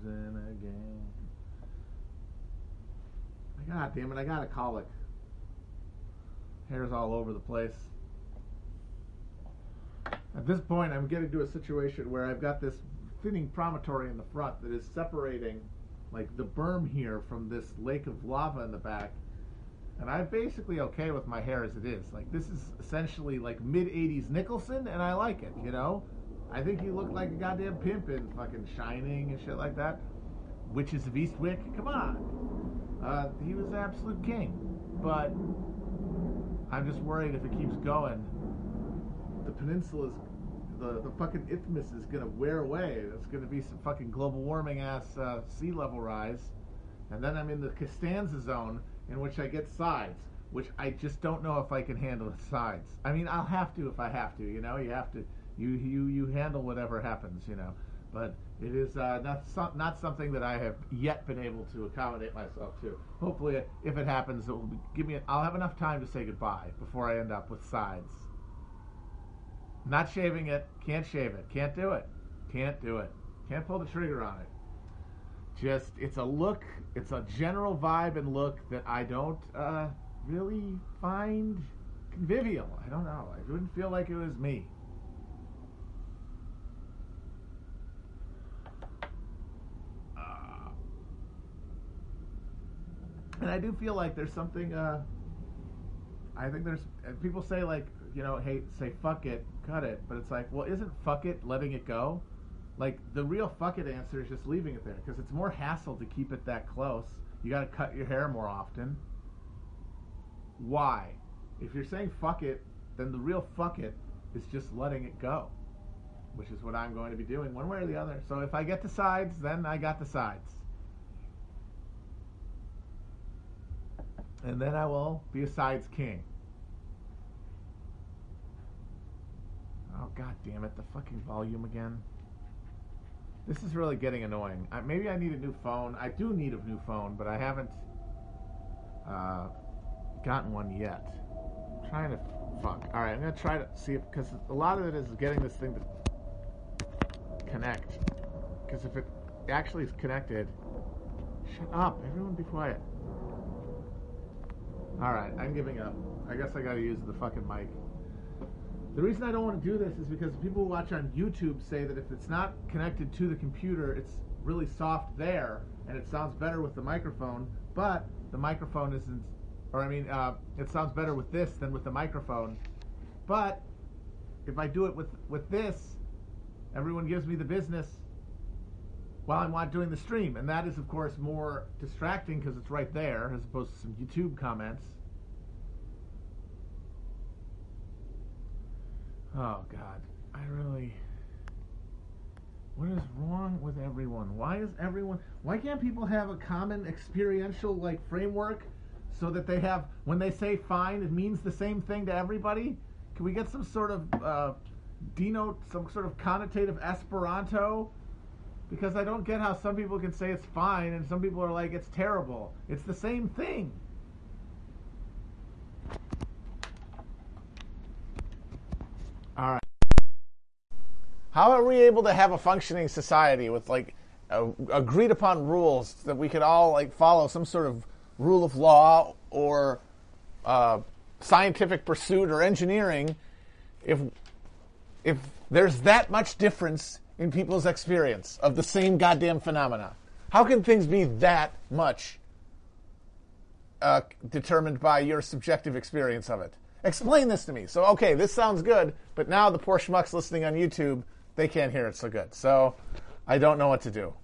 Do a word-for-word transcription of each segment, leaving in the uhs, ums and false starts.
losing again. God damn it, I got a colic. Hair's all over the place. At this point, I'm getting to a situation where I've got this thinning promontory in the front that is separating, like, the berm here from this lake of lava in the back. And I'm basically okay with my hair as it is. Like, this is essentially like mid-eighties Nicholson, and I like it, you know? I think he looked like a goddamn pimp in fucking Shining and shit like that. Witches of Eastwick, come on. Uh, he was the absolute king. But I'm just worried if it keeps going, the peninsula's, the, the fucking isthmus is going to wear away. It's going to be some fucking global warming ass uh, sea level rise. And then I'm in the Costanza zone, in which I get sides, which I just don't know if I can handle the sides. I mean, I'll have to if I have to, you know? You have to, you you, you handle whatever happens, you know? But it is uh, not so, not something that I have yet been able to accommodate myself to. Hopefully, if it happens, it will be, give me. I'll have enough time to say goodbye before I end up with sides. Not shaving it. Can't shave it. Can't do it. Can't do it. Can't pull the trigger on it. Just, it's a look. It's a general vibe and look that I don't uh, really find convivial. I don't know. I wouldn't feel like it was me. And I do feel like there's something, uh, I think there's, people say like, you know, hey, say fuck it, cut it. But it's like, well, isn't fuck it letting it go? Like, the real fuck it answer is just leaving it there. Because it's more hassle to keep it that close. You got to cut your hair more often. Why? If you're saying fuck it, then the real fuck it is just letting it go. Which is what I'm going to be doing one way or the other. So if I get the sides, then I got the sides. And then I will be a sides king. Oh, god damn it, the fucking volume again. This is really getting annoying. I, maybe I need a new phone. I do need a new phone, but I haven't uh, gotten one yet. I'm trying to... Fuck. Alright, I'm going to try to see if... Because a lot of it is getting this thing to connect. Because if it actually is connected... Shut up. Everyone be quiet. Alright, I'm giving up. I guess I gotta use the fucking mic. The reason I don't want to do this is because people who watch on YouTube say that if it's not connected to the computer, it's really soft there, and it sounds better with the microphone, but the microphone isn't, or I mean, uh, it sounds better with this than with the microphone. But if I do it with, with this, everyone gives me the business while I'm not doing the stream, and that is, of course, more distracting because it's right there, as opposed to some YouTube comments. Oh, God. I really... What is wrong with everyone? Why is everyone... Why can't people have a common experiential, like, framework so that they have... When they say fine, it means the same thing to everybody? Can we get some sort of... Uh, denote some sort of connotative Esperanto? Because I don't get how some people can say it's fine and some people are like, it's terrible. It's the same thing. All right. How are we able to have a functioning society with like uh, agreed upon rules that we could all like follow some sort of rule of law or uh, scientific pursuit or engineering if if there's that much difference in people's experience of the same goddamn phenomena? How can things be that much uh, determined by your subjective experience of it? Explain this to me. So, okay, this sounds good, but now the poor schmucks listening on YouTube, they can't hear it so good. So, I don't know what to do.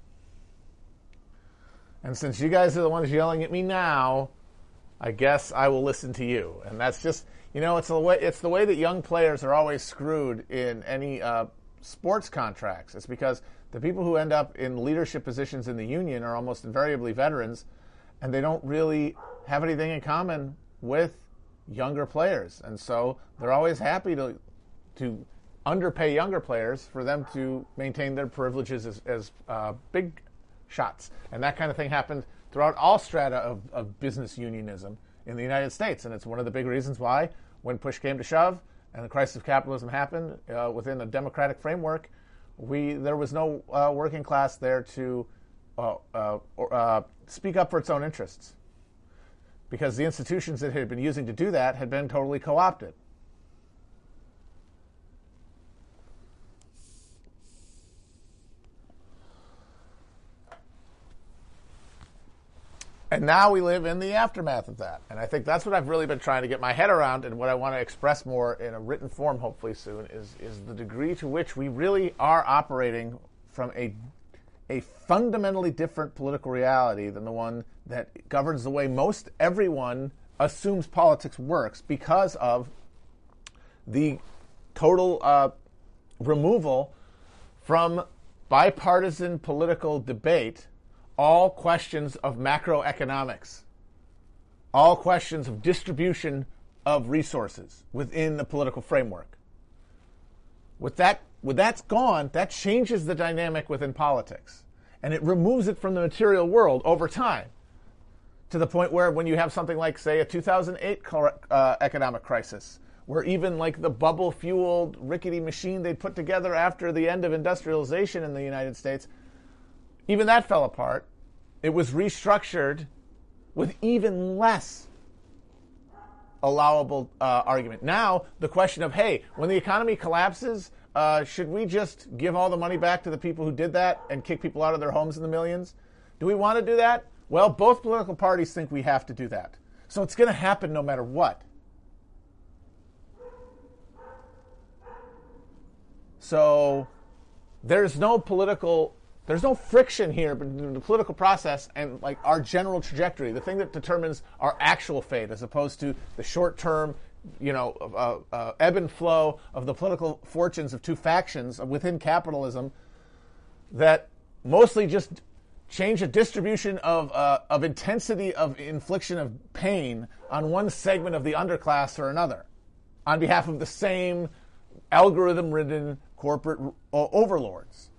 And since you guys are the ones yelling at me now, I guess I will listen to you. And that's just, you know, it's the way, it's the way that young players are always screwed in any uh, sports contracts. It's because the people who end up in leadership positions in the union are almost invariably veterans, and they don't really have anything in common with younger players. And so they're always happy to to underpay younger players for them to maintain their privileges as, as uh, big shots. And that kind of thing happened throughout all strata of, of business unionism in the United States. And it's one of the big reasons why, when push came to shove and the crisis of capitalism happened uh, within a democratic framework, we there was no uh, working class there to uh, uh, or, uh, speak up for its own interests, because the institutions that it had been using to do that had been totally co-opted. And now we live in the aftermath of that. And I think that's what I've really been trying to get my head around, and what I want to express more in a written form, hopefully soon, is, is the degree to which we really are operating from a, a fundamentally different political reality than the one that governs the way most everyone assumes politics works, because of the total uh, removal from bipartisan political debate all questions of macroeconomics, all questions of distribution of resources within the political framework. With that, when that's gone, that changes the dynamic within politics, and it removes it from the material world over time, to the point where when you have something like, say, a two thousand eight uh, economic crisis, where even like the bubble-fueled rickety machine they'd put together after the end of industrialization in the United States, even that fell apart. It was restructured with even less allowable uh, argument. Now, the question of, hey, when the economy collapses, uh, should we just give all the money back to the people who did that and kick people out of their homes in the millions? Do we want to do that? Well, both political parties think we have to do that. So it's going to happen no matter what. So there's no political... There's no friction here between the political process and like our general trajectory, the thing that determines our actual fate, as opposed to the short-term, you know, uh, uh, ebb and flow of the political fortunes of two factions within capitalism that mostly just change a distribution of uh, of intensity of infliction of pain on one segment of the underclass or another, on behalf of the same algorithm-ridden corporate uh, overlords.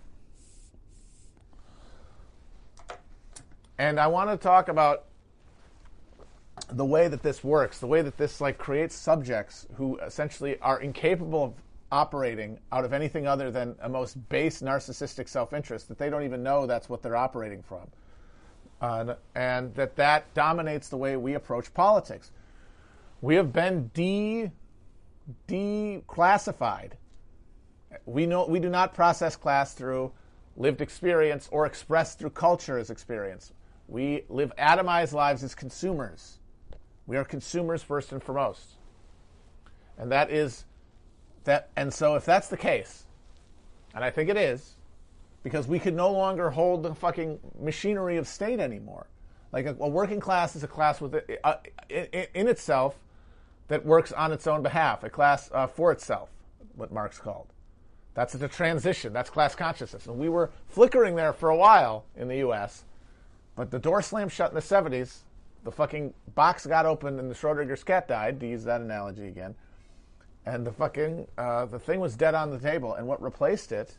And I want to talk about the way that this works, the way that this like creates subjects who essentially are incapable of operating out of anything other than a most base narcissistic self-interest, that they don't even know that's what they're operating from. Uh, and that that dominates the way we approach politics. We have been de declassified. We know we do not process class through lived experience or expressed through culture as experience. We live atomized lives as consumers. We are consumers first and foremost. And that is that. And so if that's the case, and I think it is, because we could no longer hold the fucking machinery of state anymore. Like a, a working class is a class with uh, in, in itself that works on its own behalf, a class uh, for itself, what Marx called. That's the transition. That's class consciousness. And we were flickering there for a while in the U S, but the door slammed shut in the seventies. The fucking box got opened and the Schrodinger's cat died, to use that analogy again. And the fucking, uh, the thing was dead on the table. And what replaced it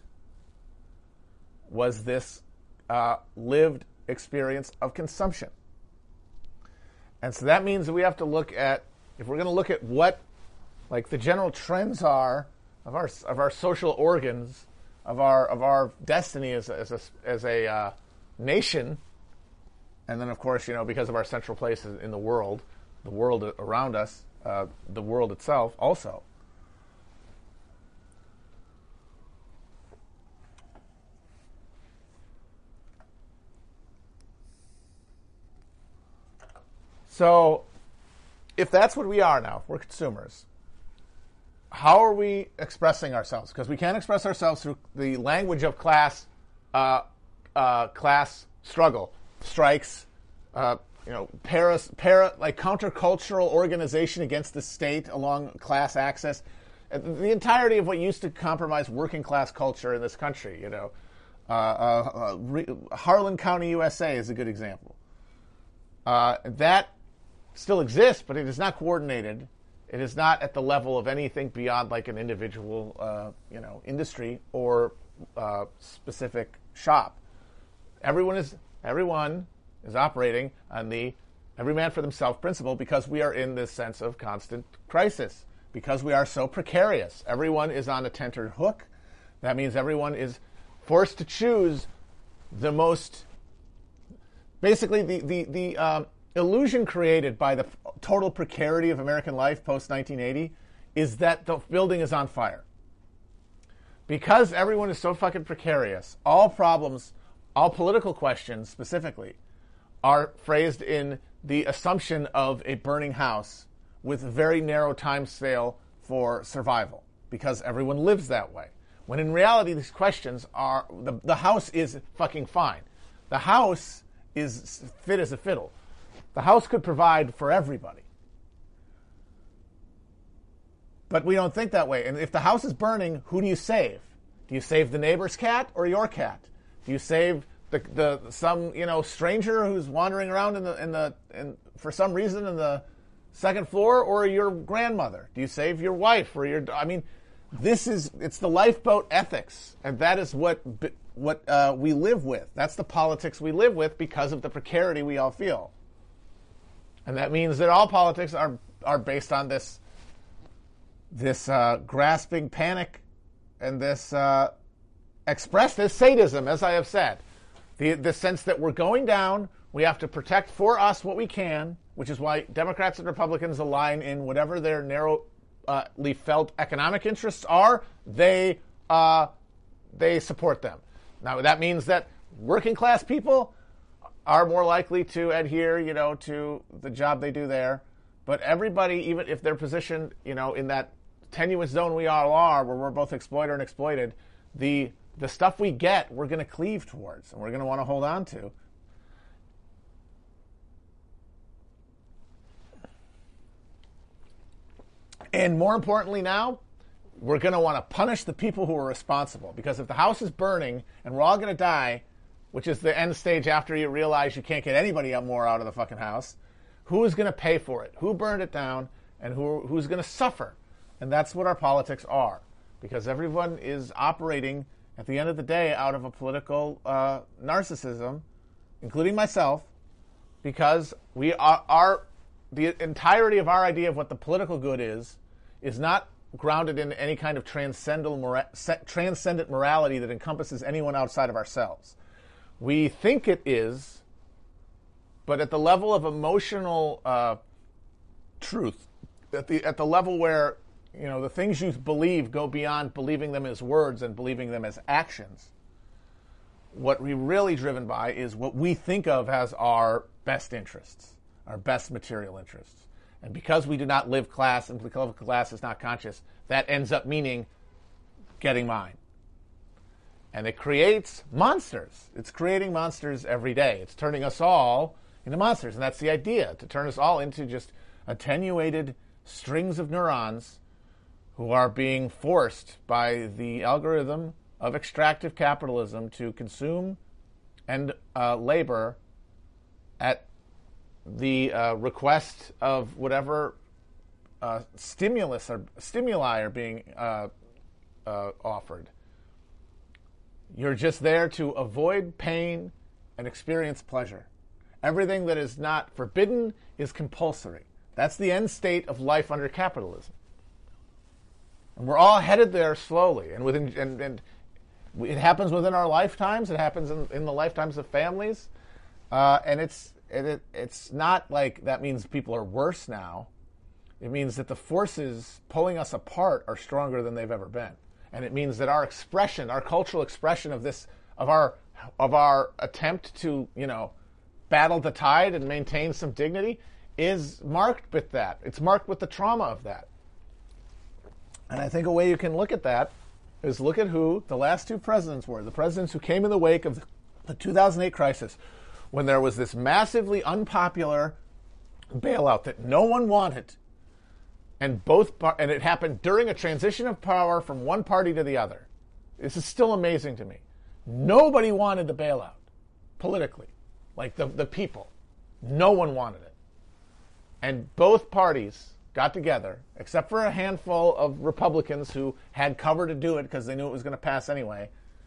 was this uh, lived experience of consumption. And so that means that we have to look at, if we're going to look at what, like, the general trends are of our of our social organs, of our of our destiny as a, as a, as a uh, nation, and then, of course, you know, because of our central place in the world, the world around us, uh, the world itself also. So, if that's what we are now, we're consumers, how are we expressing ourselves? Because we can't express ourselves through the language of class, uh, uh, class struggle, strikes, uh, you know, para, para, like countercultural organization against the state along class axis. The entirety of what used to compromise working class culture in this country, you know, uh, uh, uh, Re- Harlan County, U S A is a good example. Uh, that still exists, but it is not coordinated. It is not at the level of anything beyond like an individual, uh, you know, industry or uh, specific shop. Everyone is everyone is operating on the every man for themselves principle, because we are in this sense of constant crisis, because we are so precarious. Everyone is on a tenterhook. That means everyone is forced to choose the most basically the the the um, illusion created by the total precarity of American life post nineteen eighty is that the building is on fire. Because everyone is so fucking precarious, all problems, all political questions specifically, are phrased in the assumption of a burning house with a very narrow time scale for survival, because everyone lives that way. When in reality, these questions are, the, the house is fucking fine. The house is fit as a fiddle. The house could provide for everybody. But we don't think that way. And if the house is burning, who do you save? Do you save the neighbor's cat or your cat? Do you save the the some you know stranger who's wandering around in the in the in, for some reason in the second floor, or your grandmother? Do you save your wife or your? I mean, this is it's the lifeboat ethics, and that is what what uh, we live with. That's the politics we live with because of the precarity we all feel, and that means that all politics are are based on this. This uh, grasping panic and this uh, expressed as sadism, as I have said. The, the sense that we're going down, we have to protect for us what we can, which is why Democrats and Republicans align in whatever their narrowly uh, felt economic interests are, they, uh, they support them. Now, that means that working class people are more likely to adhere, you know, to the job they do there. But everybody, even if they're positioned, you know, in that tenuous zone we all are, where we're both exploiter and exploited, the the stuff we get, we're going to cleave towards, and we're going to want to hold on to. And more importantly now, we're going to want to punish the people who are responsible. Because if the house is burning and we're all going to die, which is the end stage after you realize you can't get anybody more out of the fucking house, who is going to pay for it? Who burned it down? And who who's going to suffer? And that's what our politics are. Because everyone is operating, at the end of the day, out of a political uh, narcissism, including myself, because we are, are the entirety of our idea of what the political good is, is not grounded in any kind of transcendent, mora- transcendent morality that encompasses anyone outside of ourselves. We think it is, but at the level of emotional uh, truth, at the at the level where, you know, the things you believe go beyond believing them as words and believing them as actions, what we're really driven by is what we think of as our best interests, our best material interests. And because we do not live class, and because class is not conscious, that ends up meaning getting mine. And it creates monsters. It's creating monsters every day. It's turning us all into monsters. And that's the idea, to turn us all into just attenuated strings of neurons who are being forced by the algorithm of extractive capitalism to consume and uh, labor at the uh, request of whatever uh, stimulus or stimuli are being uh, uh, offered. You're just there to avoid pain and experience pleasure. Everything that is not forbidden is compulsory. That's the end state of life under capitalism. And we're all headed there slowly. And within and, and it happens within our lifetimes. It happens in, in the lifetimes of families. Uh, and it's it, it, it's not like that means people are worse now. It means that the forces pulling us apart are stronger than they've ever been. And it means that our expression, our cultural expression of this, of our of our attempt to, you know, battle the tide and maintain some dignity is marked with that. It's marked with the trauma of that. And I think a way you can look at that is look at who the last two presidents were. The presidents who came in the wake of the two thousand eight crisis, when there was this massively unpopular bailout that no one wanted. And both, and it happened during a transition of power from one party to the other. This is still amazing to me. Nobody wanted the bailout, politically, like the, the people. No one wanted it. And both parties got together, except for a handful of Republicans who had cover to do it because they knew it was going to pass anyway,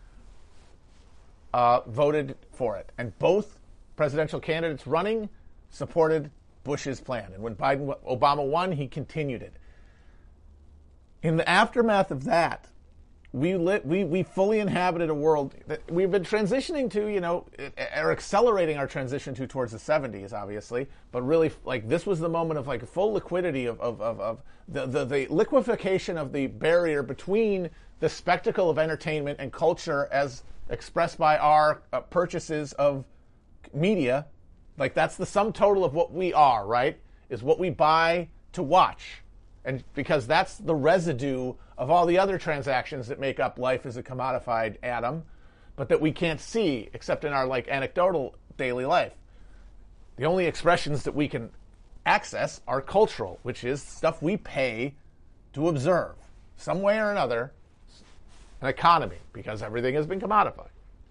uh, voted for it. And both presidential candidates running supported Bush's plan. And when Biden, Obama won, he continued it. In the aftermath of that, we lit, we we fully inhabited a world that we've been transitioning to, you know, or accelerating our transition to towards the seventies, obviously. But really, like this was the moment of like full liquidity of of of, of the, the the liquefaction of the barrier between the spectacle of entertainment and culture as expressed by our uh, purchases of media. Like that's the sum total of what we are, right? Is what we buy to watch. And because that's the residue of all the other transactions that make up life as a commodified atom, but that we can't see except in our like anecdotal daily life. The only expressions that we can access are cultural, which is stuff we pay to observe, some way or another, an economy, because everything has been commodified.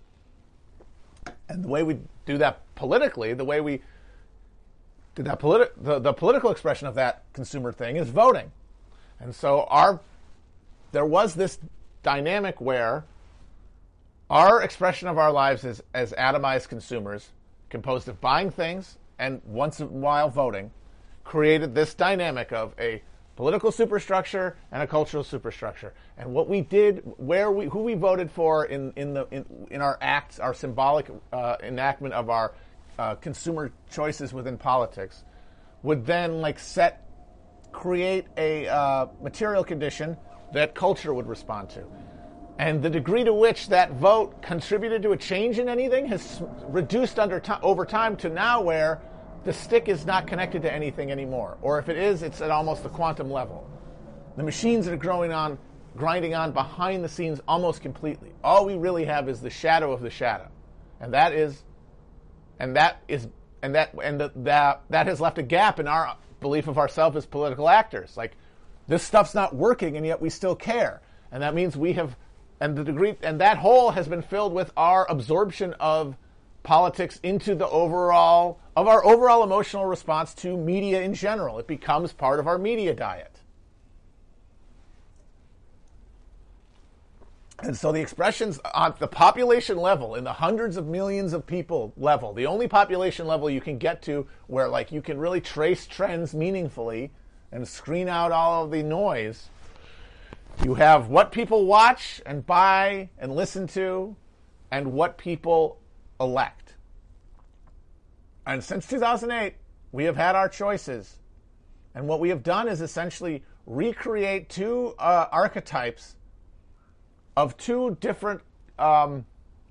And the way we do that politically, the way we do that politi- the, the political expression of that consumer thing is voting. And so our there was this dynamic where our expression of our lives as, as atomized consumers, composed of buying things and once in a while voting, created this dynamic of a political superstructure and a cultural superstructure. And what we did, where we, who we voted for in in the in, in our acts, our symbolic uh, enactment of our uh, consumer choices within politics, would then like set, create a uh, material condition that culture would respond to. And the degree to which that vote contributed to a change in anything has reduced under to- over time to now where the stick is not connected to anything anymore. Or if it is, it's at almost the quantum level. The machines are growing on, grinding on behind the scenes almost completely. All we really have is the shadow of the shadow. And that is, and that is, and that, and the, that, that has left a gap in our belief of ourselves as political actors. Like, this stuff's not working and yet we still care. And that means we have, and the degree, and that hole has been filled with our absorption of politics into the overall, of our overall emotional response to media in general. It becomes part of our media diet. And so the expressions on the population level, in the hundreds of millions of people level, the only population level you can get to where like you can really trace trends meaningfully and screen out all of the noise, you have what people watch and buy and listen to and what people elect. And since two thousand eight, we have had our choices. And what we have done is essentially recreate two uh, archetypes of two different um,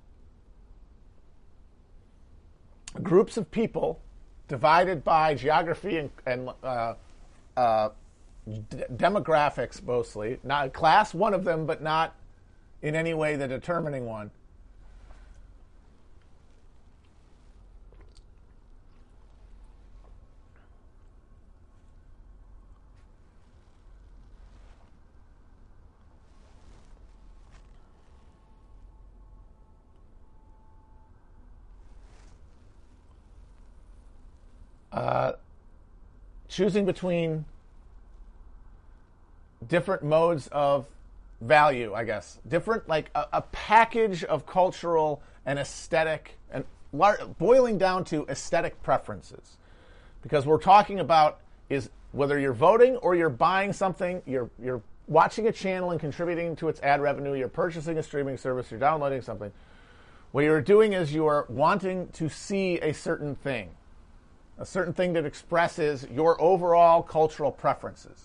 groups of people divided by geography and, and uh, uh, d- demographics mostly. Not class, one of them, but not in any way the determining one. Uh, choosing between different modes of value, I guess. Different, like a, a package of cultural and aesthetic, and lar- boiling down to aesthetic preferences. Because we're talking about is whether you're voting or you're buying something, you're you're watching a channel and contributing to its ad revenue, you're purchasing a streaming service, you're downloading something. What you're doing is you're wanting to see a certain thing. A certain thing that expresses your overall cultural preferences.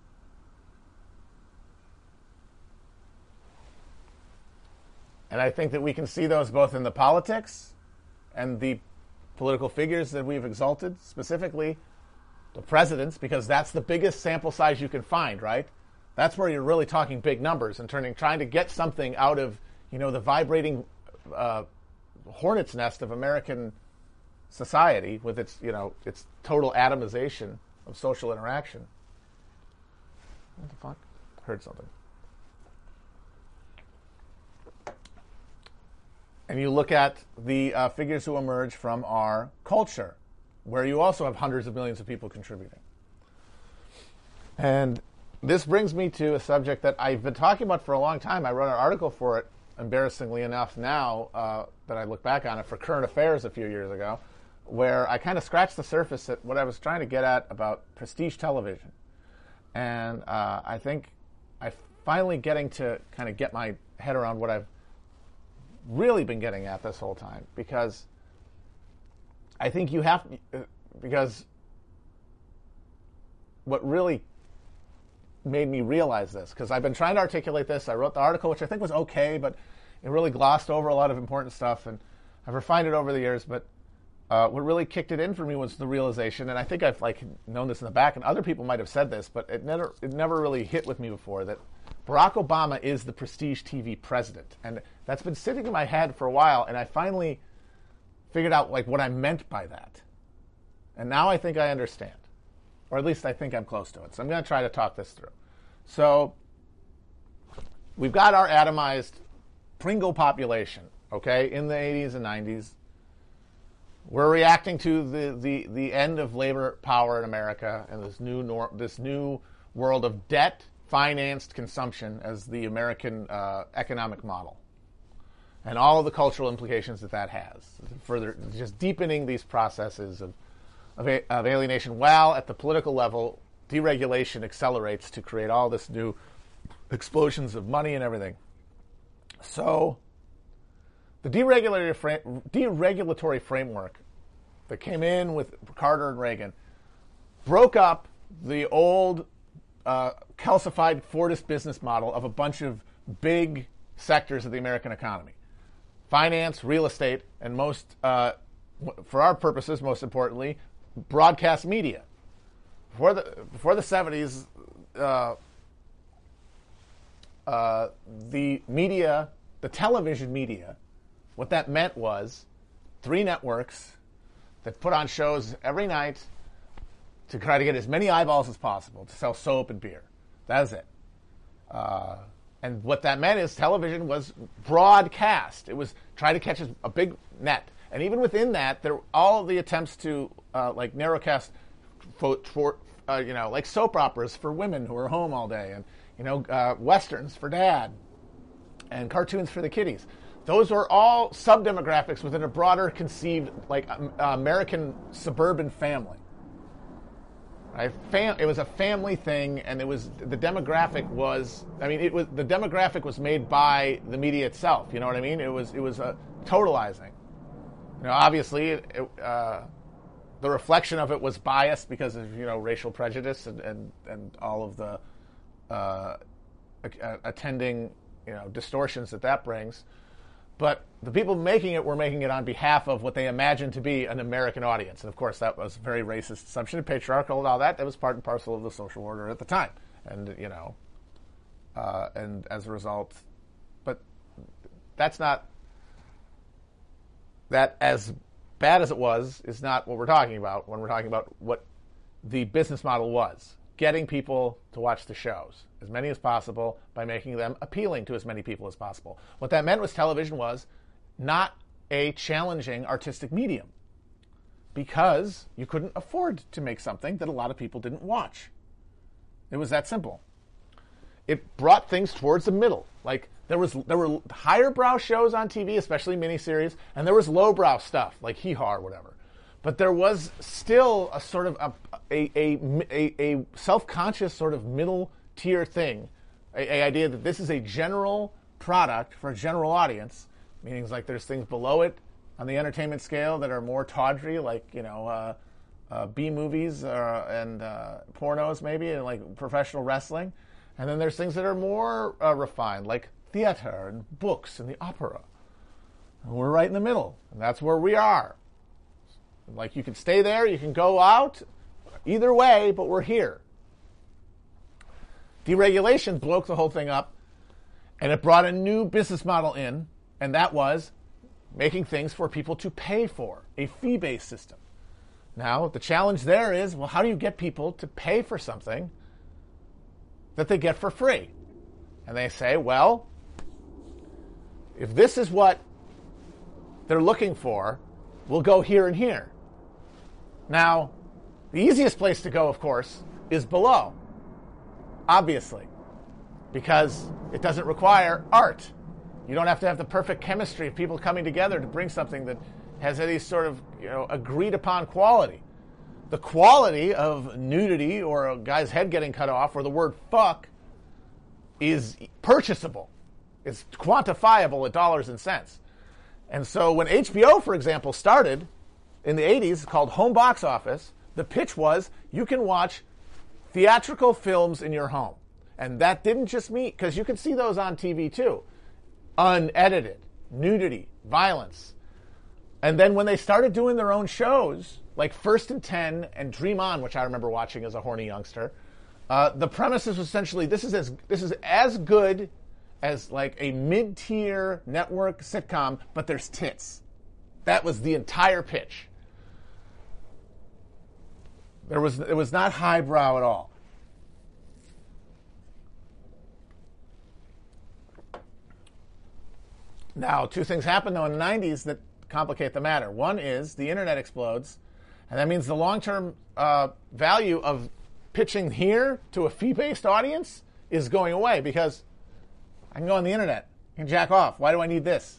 And I think that we can see those both in the politics and the political figures that we've exalted, specifically the presidents, because that's the biggest sample size you can find, right? That's where you're really talking big numbers and turning, trying to get something out of, you know, the vibrating uh, hornet's nest of American society with its, you know, its total atomization of social interaction. What the fuck? Heard something. And you look at the uh, figures who emerge from our culture, where you also have hundreds of millions of people contributing. And this brings me to a subject that I've been talking about for a long time. I wrote an article for it, embarrassingly enough now uh, that I look back on it, for Current Affairs a few years ago, where I kind of scratched the surface at what I was trying to get at about prestige television. And uh, I think I finally getting to kind of get my head around what I've really been getting at this whole time, because I think you have, because what really made me realize this, because I've been trying to articulate this. I wrote the article, which I think was okay, but it really glossed over a lot of important stuff, and I've refined it over the years. But uh, what really kicked it in for me was the realization, and I think I've like known this in the back, and other people might have said this, but it never it never really hit with me before, that Barack Obama is the prestige T V president, and that's been sitting in my head for a while, and I finally figured out like what I meant by that, and now I think I understand, or at least I think I'm close to it. So I'm going to try to talk this through. So we've got our atomized Pringle population, okay, in the eighties and nineties. We're reacting to the, the, the end of labor power in America and this new nor- this new world of debt-financed consumption as the American uh, economic model, and all of the cultural implications that that has, further just deepening these processes of, of, a, of alienation, while at the political level, deregulation accelerates to create all this new explosions of money and everything. So the deregulatory, fra- deregulatory framework that came in with Carter and Reagan broke up the old uh, calcified Fordist business model of a bunch of big sectors of the American economy: finance, real estate, and most, uh, for our purposes, most importantly, broadcast media. Before the before the seventies, uh, uh, the media, the television media, what that meant was three networks that put on shows every night to try to get as many eyeballs as possible to sell soap and beer. That was it. Uh, and what that meant is television was broadcast. It was try to catch a, a big net. And even within that, there all of the attempts to uh, like narrowcast for, for uh, you know, like soap operas for women who are home all day, and you know, uh, westerns for dad, and cartoons for the kiddies. Those are all sub-demographics within a broader conceived, like, um, uh, American suburban family. Right? Fam- it was a family thing, and it was the demographic was. I mean, it was the demographic was made by the media itself. You know what I mean? It was it was a totalizing. You know, obviously, it, it, uh, the reflection of it was biased because of, you know, racial prejudice and and, and all of the uh, a- attending, you know, distortions that that brings. But the people making it were making it on behalf of what they imagined to be an American audience. And, of course, that was very racist assumption and patriarchal and all that. That was part and parcel of the social order at the time. And, you know, uh, and as a result, but that's not, that as bad as it was is not what we're talking about when we're talking about what the business model was. Getting people to watch the shows, as many as possible, by making them appealing to as many people as possible. What that meant was television was not a challenging artistic medium, because you couldn't afford to make something that a lot of people didn't watch. It was that simple. It brought things towards the middle. Like there was there were higher brow shows on T V, especially miniseries, and there was lowbrow stuff like Hee Haw or whatever. But there was still a sort of a a, a, a, a self-conscious sort of middle-tier thing, a, a idea that this is a general product for a general audience, meaning like there's things below it on the entertainment scale that are more tawdry, like, you know, uh, uh, B-movies uh, and uh, pornos maybe, and like professional wrestling. And then there's things that are more uh, refined, like theater and books and the opera. And we're right in the middle, and that's where we are. Like, you can stay there, you can go out, either way, but we're here. Deregulation broke the whole thing up, and it brought a new business model in, and that was making things for people to pay for, a fee-based system. Now, the challenge there is, well, how do you get people to pay for something that they get for free? And they say, well, if this is what they're looking for, we'll go here and here. Now, the easiest place to go, of course, is below, obviously, because it doesn't require art. You don't have to have the perfect chemistry of people coming together to bring something that has any sort of, you know, agreed upon quality. The quality of nudity or a guy's head getting cut off or the word fuck is purchasable. It's quantifiable at dollars and cents. And so when H B O, for example, started in the eighties, called Home Box Office, the pitch was you can watch theatrical films in your home. And that didn't just mean, because you could see those on T V too, unedited, nudity, violence. And then when they started doing their own shows, like First and Ten and Dream On, which I remember watching as a horny youngster, uh, the premise is essentially this is as this is as good as like a mid-tier network sitcom, but there's tits. That was the entire pitch. There was it was not highbrow at all. Now, two things happened though in the nineties that complicate the matter. One is the internet explodes, and that means the long-term uh, value of pitching here to a fee-based audience is going away because I can go on the internet and jack off. Why do I need this?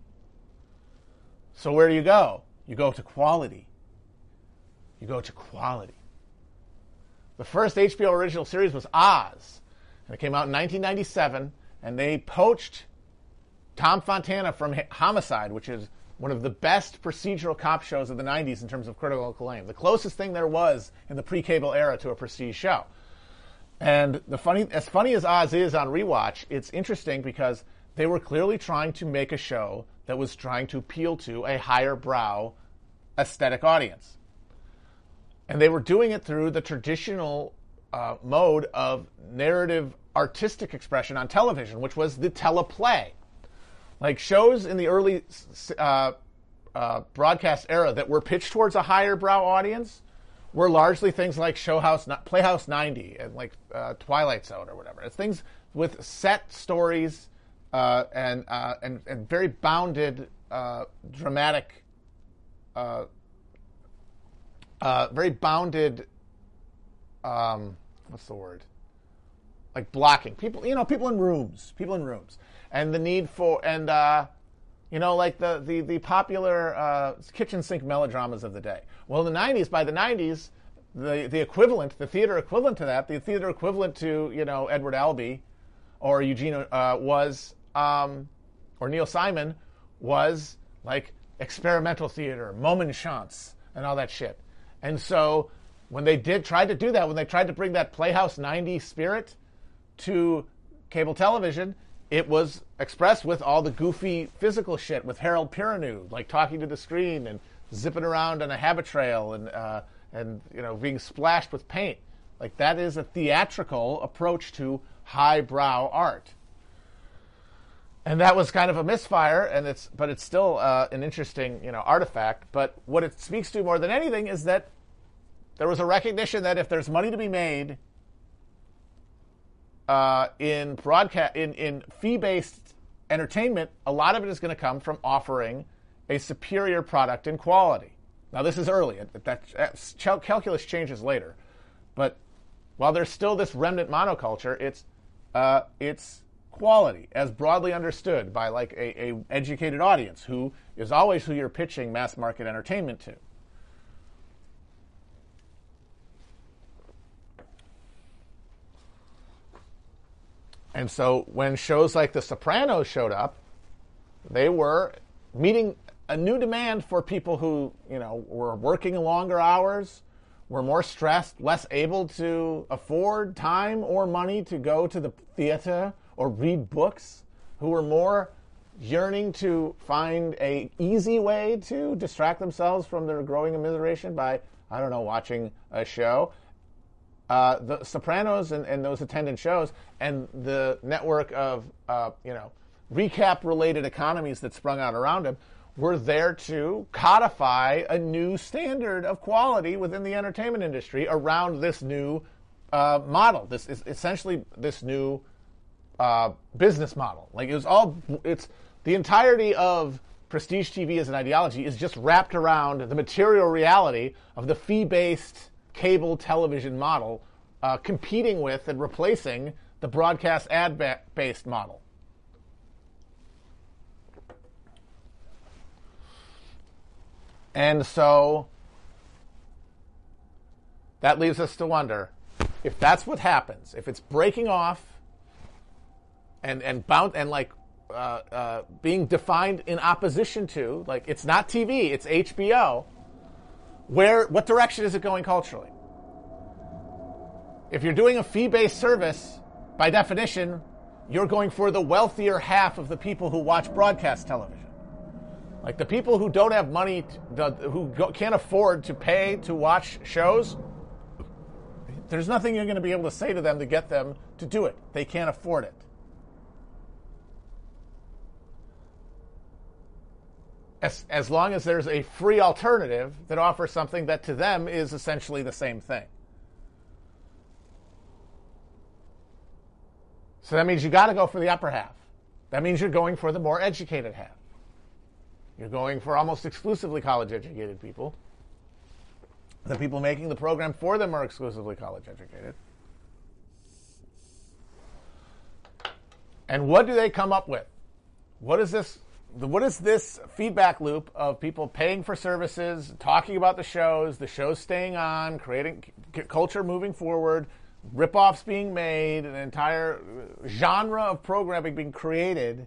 So where do you go? You go to quality. You go to quality. The first H B O original series was Oz, and it came out in nineteen ninety-seven, and they poached Tom Fontana from Homicide, which is one of the best procedural cop shows of the nineties in terms of critical acclaim. The closest thing there was in the pre-cable era to a prestige show. And the funny, as funny as Oz is on rewatch, it's interesting because they were clearly trying to make a show that was trying to appeal to a higher brow aesthetic audience. And they were doing it through the traditional uh, mode of narrative artistic expression on television, which was the teleplay. Like shows in the early uh, uh, broadcast era that were pitched towards a higher brow audience were largely things like Showhouse, Playhouse ninety and like uh, Twilight Zone or whatever. It's things with set stories uh, and, uh, and and very bounded, uh, dramatic, uh, uh, very bounded. Um, what's the word? Like blocking people, you know, people in rooms, people in rooms. And the need for, and, uh, you know, like the, the, the popular uh, kitchen sink melodramas of the day. Well, in the nineties, by the nineties, the, the equivalent, the theater equivalent to that, the theater equivalent to, you know, Edward Albee or Eugene, uh, was, um, or Neil Simon, was like experimental theater, moment chance, and all that shit. And so when they did, tried to do that, when they tried to bring that Playhouse ninety spirit to cable television, it was expressed with all the goofy physical shit with Harold Perrineau, like talking to the screen and zipping around on a habit trail and uh, and you know being splashed with paint. Like that is a theatrical approach to highbrow art, and that was kind of a misfire. And it's but it's still uh, an interesting you know artifact. But what it speaks to more than anything is that there was a recognition that if there's money to be made Uh, in broadcast, in, in fee-based entertainment, a lot of it is going to come from offering a superior product in quality. Now, this is early. That, that, that calculus changes later, but while there's still this remnant monoculture, it's uh, it's quality as broadly understood by like a, a educated audience who is always who you're pitching mass market entertainment to. And so when shows like The Sopranos showed up, they were meeting a new demand for people who, you know, were working longer hours, were more stressed, less able to afford time or money to go to the theater or read books, who were more yearning to find a easy way to distract themselves from their growing immiseration by, I don't know, watching a show. Uh, the Sopranos and, and those attendant shows and the network of, uh, you know, recap-related economies that sprung out around him were there to codify a new standard of quality within the entertainment industry around this new uh, model. This is essentially this new uh, business model. Like it was all, it's the entirety of prestige T V as an ideology is just wrapped around the material reality of the fee-based cable television model uh, competing with and replacing the broadcast ad-based model. And so that leaves us to wonder if that's what happens, if it's breaking off and and bound and like uh, uh, being defined in opposition to, like, it's not T V, it's H B O. Where what direction is it going culturally? If you're doing a fee-based service, by definition, you're going for the wealthier half of the people who watch broadcast television. Like the people who don't have money, to, who go, can't afford to pay to watch shows, there's nothing you're going to be able to say to them to get them to do it. They can't afford it. As, as long as there's a free alternative that offers something that to them is essentially the same thing. So that means you got to go for the upper half. That means you're going for the more educated half. You're going for almost exclusively college-educated people. The people making the program for them are exclusively college-educated. And what do they come up with? What is this? What is this feedback loop of people paying for services, talking about the shows, the shows staying on, creating c- culture moving forward, rip-offs being made, an entire genre of programming being created?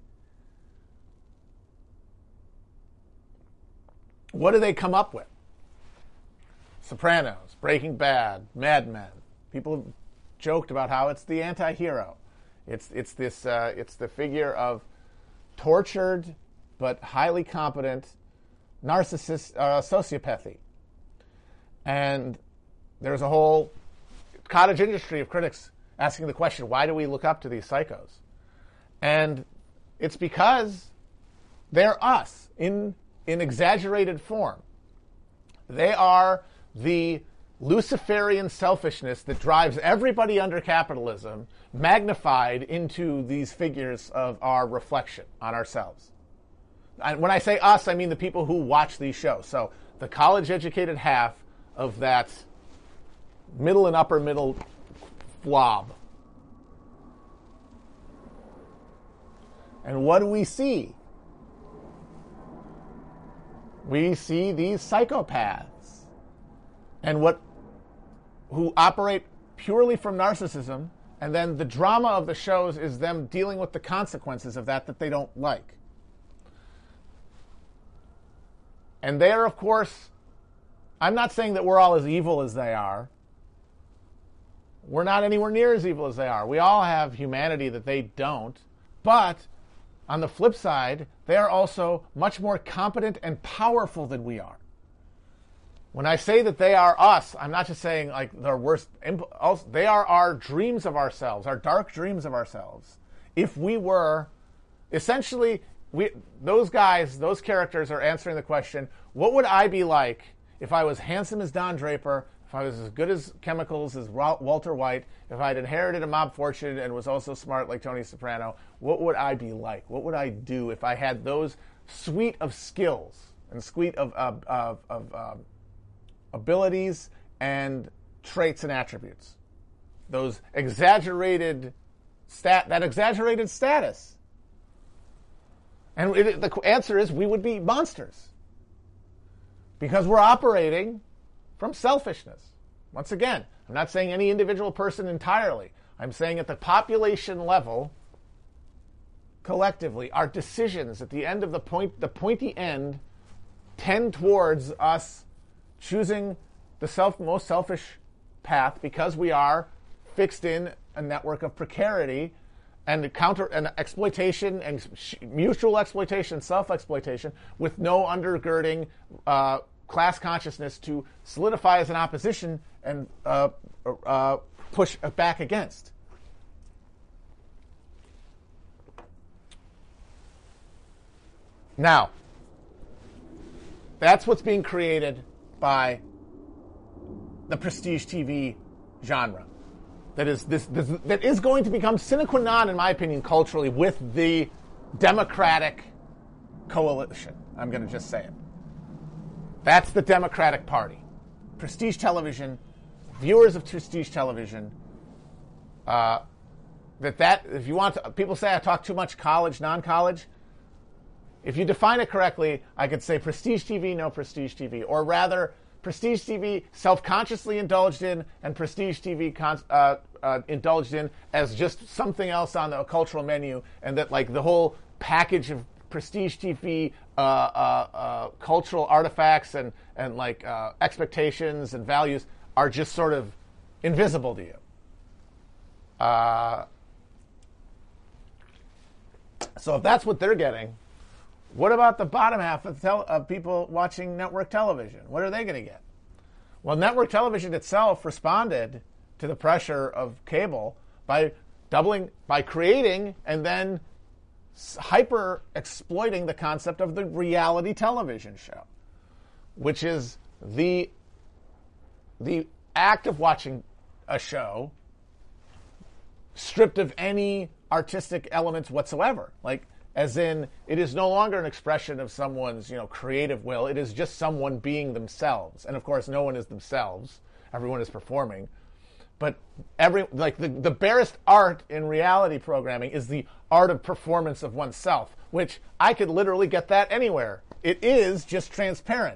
What do they come up with? Sopranos, Breaking Bad, Mad Men. People have joked about how it's the anti-hero. It's it's this uh, it's the figure of tortured but highly competent narcissist uh, sociopathy. And there's a whole cottage industry of critics asking the question, why do we look up to these psychos? And it's because they're us in in exaggerated form. They are the Luciferian selfishness that drives everybody under capitalism magnified into these figures of our reflection on ourselves. And when I say us, I mean the people who watch these shows. So the college-educated half of that middle and upper middle blob. And what do we see? We see these psychopaths and what who operate purely from narcissism, and then the drama of the shows is them dealing with the consequences of that that they don't like. And they are, of course, I'm not saying that we're all as evil as they are. We're not anywhere near as evil as they are. We all have humanity that they don't. But on the flip side, they are also much more competent and powerful than we are. When I say that they are us, I'm not just saying like their worst. Imp- they are our dreams of ourselves, our dark dreams of ourselves. If we were, essentially, we those guys, those characters are answering the question, what would I be like if I was handsome as Don Draper, if I was as good as chemicals as Walter White, if I'd inherited a mob fortune and was also smart like Tony Soprano? What would I be like? What would I do if I had those suite of skills and suite of, of, of, of um, abilities and traits and attributes? Those exaggerated stat, that exaggerated status. And it, the answer is we would be monsters. Because we're operating from selfishness. Once again, I'm not saying any individual person entirely. I'm saying at the population level, collectively, our decisions at the end of the point, the pointy end, tend towards us choosing the self, most selfish path because we are fixed in a network of precarity and counter and exploitation and sh- mutual exploitation, self-exploitation, with no undergirding uh, class consciousness to solidify as an opposition and uh, uh, push back against. Now, that's what's being created by the prestige T V genre. That is this, this that is going to become sine qua non, in my opinion, culturally, with the Democratic coalition. I'm going to just say it. That's the Democratic Party. Prestige television, viewers of prestige television. Uh, that that if you want to, people say I talk too much college, non-college. If you define it correctly, I could say prestige T V, no prestige T V, or rather, Prestige T V self-consciously indulged in, and Prestige T V con- uh, uh, indulged in as just something else on the cultural menu, and that like the whole package of Prestige T V uh, uh, uh, cultural artifacts and and like uh, expectations and values are just sort of invisible to you. Uh, so if that's what they're getting, what about the bottom half of, tel- of people watching network television? What are they going to get? Well, network television itself responded to the pressure of cable by doubling, by creating and then hyper exploiting the concept of the reality television show, which is the the act of watching a show stripped of any artistic elements whatsoever. Like, as in, it is no longer an expression of someone's, you know, creative will. It is just someone being themselves. And of course, no one is themselves. Everyone is performing. But every like the, the barest art in reality programming is the art of performance of oneself, which I could literally get that anywhere. It is just transparent.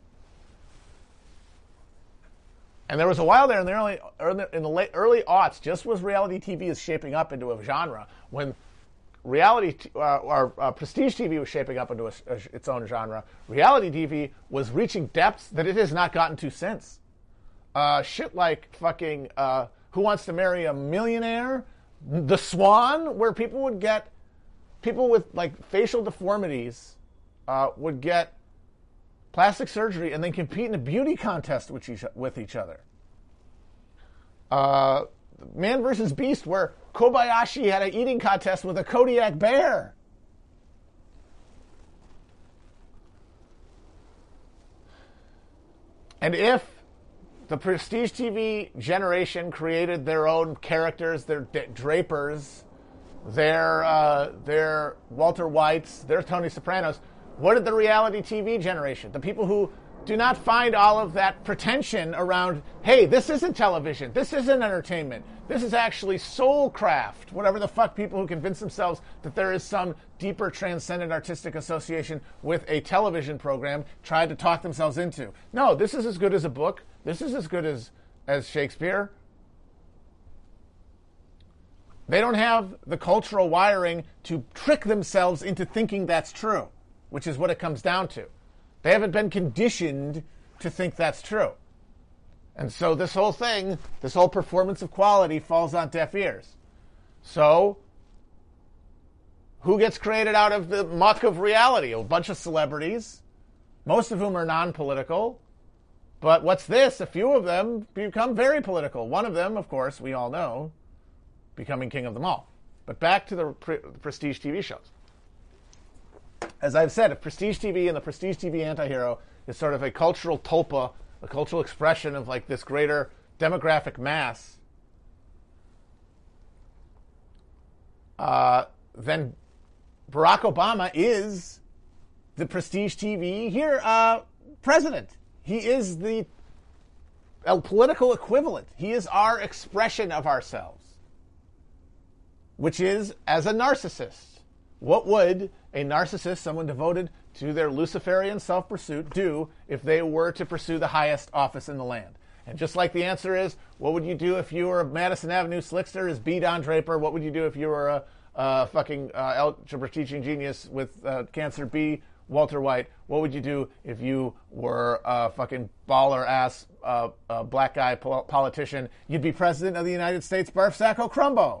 And there was a while there in the early in the late early aughts, just as reality T V is shaping up into a genre, when reality uh, or uh, prestige T V was shaping up into a, a, its own genre, reality T V was reaching depths that it has not gotten to since. Uh, shit like fucking uh, Who Wants to Marry a Millionaire? The Swan, where people would get, people with like facial deformities uh, would get plastic surgery and then compete in a beauty contest with each, with each other. Uh, Man versus Beast, where Kobayashi had an eating contest with a Kodiak bear. And if the Prestige T V generation created their own characters, their D- Drapers, their uh, their Walter Whites, their Tony Sopranos, what did the reality T V generation, the people who do not find all of that pretension around, hey, this isn't television, this isn't entertainment, this is actually soulcraft, whatever the fuck people who convince themselves that there is some deeper transcendent artistic association with a television program tried to talk themselves into. No, this is as good as a book. This is as good as, as Shakespeare. They don't have the cultural wiring to trick themselves into thinking that's true, which is what it comes down to. They haven't been conditioned to think that's true. And so this whole thing, this whole performance of quality falls on deaf ears. So, who gets created out of the muck of reality? A bunch of celebrities, most of whom are non-political. But what's this? A few of them become very political. One of them, of course, we all know, becoming king of them all. But back to the pre- prestige T V shows. As I've said, if Prestige T V and the Prestige T V antihero is sort of a cultural tulpa, a cultural expression of like this greater demographic mass, uh, then Barack Obama is the Prestige T V here uh, president. He is the uh, political equivalent. He is our expression of ourselves, which is as a narcissist. What would a narcissist, someone devoted to their Luciferian self-pursuit, do if they were to pursue the highest office in the land? And just like the answer is, what would you do if you were a Madison Avenue slickster, is B. Don Draper? What would you do if you were a, a fucking uh, algebra teaching genius with uh, cancer, B. Walter White? What would you do if you were a fucking baller-ass uh, uh, black guy pol- politician? You'd be president of the United States, Barf Sacco Crumbo.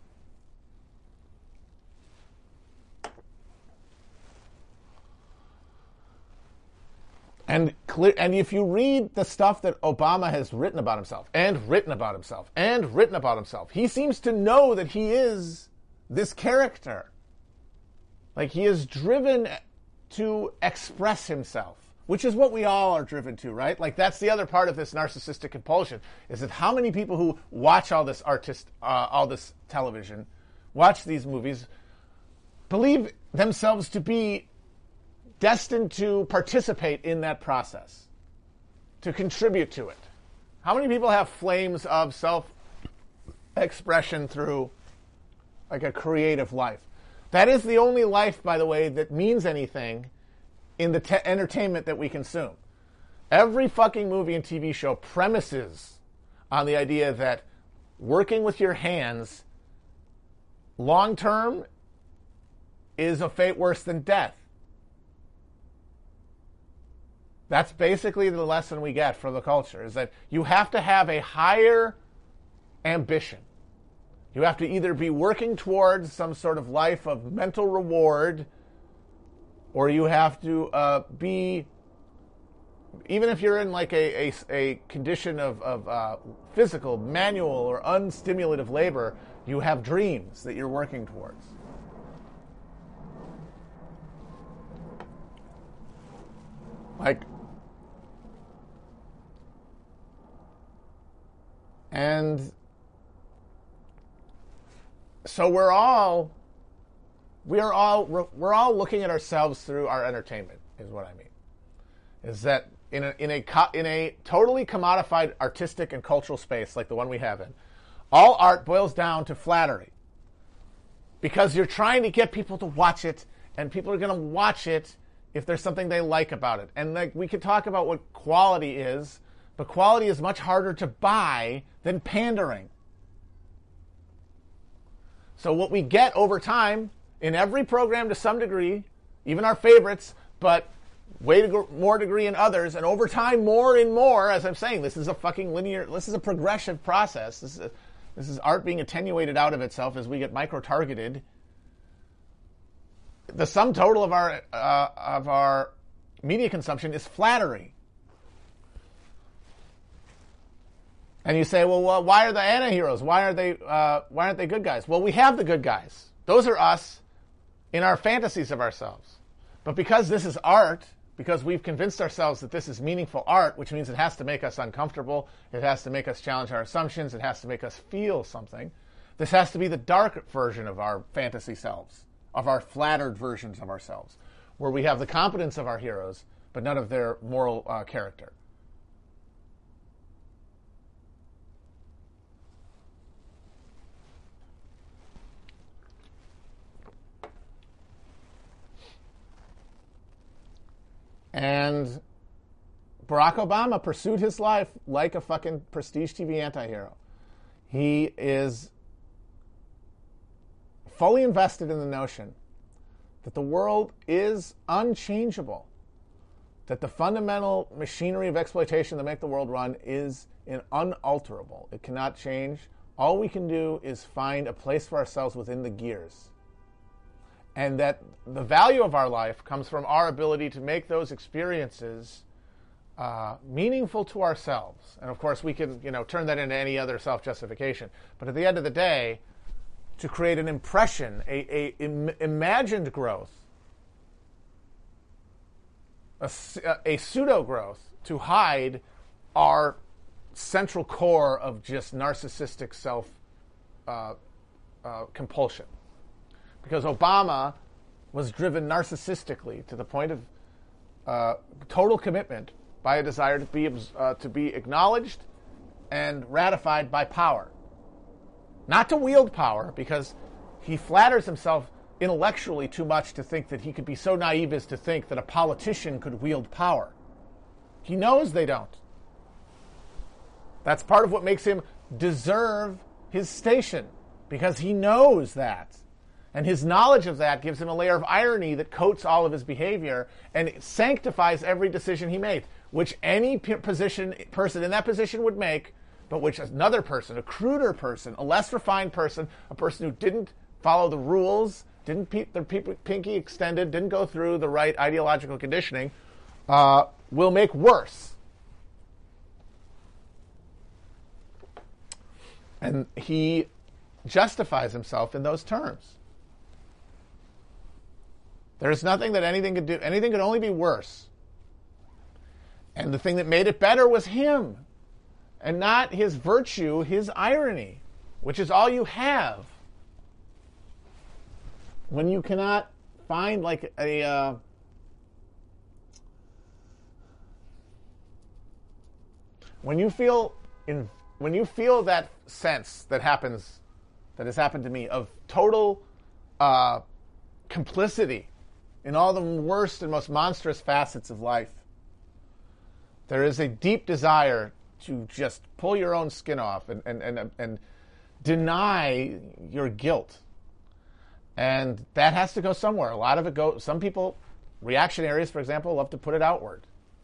And clear, and if you read the stuff that Obama has written about himself, and written about himself, and written about himself, he seems to know that he is this character. Like, he is driven to express himself, which is what we all are driven to, right? Like, that's the other part of this narcissistic compulsion, is that how many people who watch all this artist, uh, all this television, watch these movies, believe themselves to be destined to participate in that process, to contribute to it. How many people have flames of self-expression through like a creative life? That is the only life, by the way, that means anything in the te- entertainment that we consume. Every fucking movie and T V show premises on the idea that working with your hands long term is a fate worse than death. That's basically the lesson we get from the culture, is that you have to have a higher ambition. You have to either be working towards some sort of life of mental reward, or you have to uh, be, even if you're in like a, a, a condition of, of uh, physical, manual, or unstimulative labor, you have dreams that you're working towards. Like, and so we're all, we are all, we're all looking at ourselves through our entertainment, is what I mean. Is that in a, in a, in a totally commodified artistic and cultural space like the one we have in, all art boils down to flattery. Because you're trying to get people to watch it, and people are going to watch it if there's something they like about it. And like we could talk about what quality is, but quality is much harder to buy than pandering. So what we get over time in every program to some degree, even our favorites, but way to more degree in others, and over time more and more, as I'm saying, this is a fucking linear, this is a progressive process. This is, a, this is art being attenuated out of itself as we get micro-targeted. The sum total of our uh, of our media consumption is flattery. And you say, well, well why are the anti-heroes? Why are they? Uh, why aren't they good guys? Well, we have the good guys. Those are us in our fantasies of ourselves. But because this is art, because we've convinced ourselves that this is meaningful art, which means it has to make us uncomfortable, it has to make us challenge our assumptions, it has to make us feel something. This has to be the dark version of our fantasy selves, of our flattered versions of ourselves, where we have the competence of our heroes, but none of their moral uh, character. And Barack Obama pursued his life like a fucking prestige T V anti-hero. He is fully invested in the notion that the world is unchangeable, that the fundamental machinery of exploitation that make the world run is unalterable. It cannot change. All we can do is find a place for ourselves within the gears. And that the value of our life comes from our ability to make those experiences uh, meaningful to ourselves. And of course, we can, you know, turn that into any other self-justification. But at the end of the day, to create an impression, a, a im- imagined growth, a, a pseudo-growth to hide our central core of just narcissistic self uh, uh, compulsion. Because Obama was driven narcissistically to the point of uh, total commitment by a desire to be uh, to be acknowledged and ratified by power. Not to wield power, because he flatters himself intellectually too much to think that he could be so naive as to think that a politician could wield power. He knows they don't. That's part of what makes him deserve his station, because he knows that. And his knowledge of that gives him a layer of irony that coats all of his behavior and sanctifies every decision he made, which any position person in that position would make, but which another person, a cruder person, a less refined person, a person who didn't follow the rules, didn't keep their pinky extended, didn't go through the right ideological conditioning, uh, will make worse. And he justifies himself in those terms. There's nothing that anything could do. Anything could only be worse. And the thing that made it better was him, and not his virtue, his irony, which is all you have. When you cannot find like a uh, when you feel in when you feel that sense that happens, that has happened to me, of total uh, complicity in all the worst and most monstrous facets of life, There is a deep desire to just pull your own skin off and, and, and, and deny your guilt. And that has to go somewhere. A lot of it goes, some people, reactionaries, for example, love to put it outward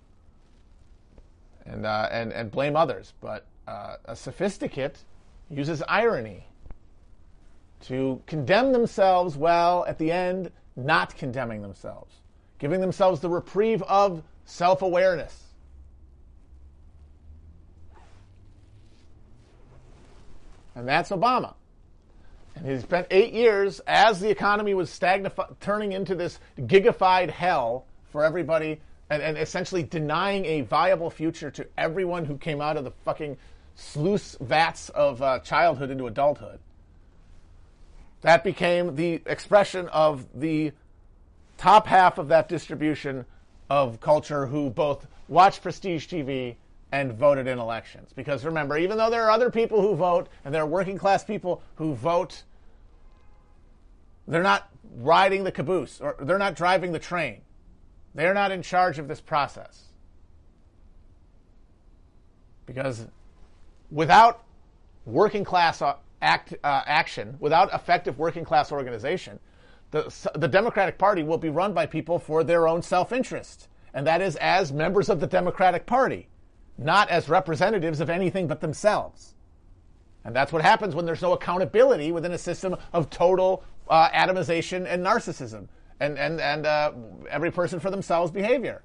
and, uh, and, and blame others. But uh, a sophisticate uses irony to condemn themselves while at the end not condemning themselves, giving themselves the reprieve of self-awareness. And that's Obama. And he spent eight years as the economy was stagnifi- turning into this gigified hell for everybody and, and essentially denying a viable future to everyone who came out of the fucking sluice vats of uh, childhood into adulthood. That became the expression of the top half of that distribution of culture who both watched prestige T V and voted in elections. Because remember, even though there are other people who vote, and there are working class people who vote, they're not riding the caboose, or they're not driving the train. They're not in charge of this process. Because without working class act, uh, action, without effective working class organization, the, the Democratic Party will be run by people for their own self-interest. And that is as members of the Democratic Party, not as representatives of anything but themselves. And that's what happens when there's no accountability within a system of total uh, atomization and narcissism and, and, and uh, every person for themselves behavior.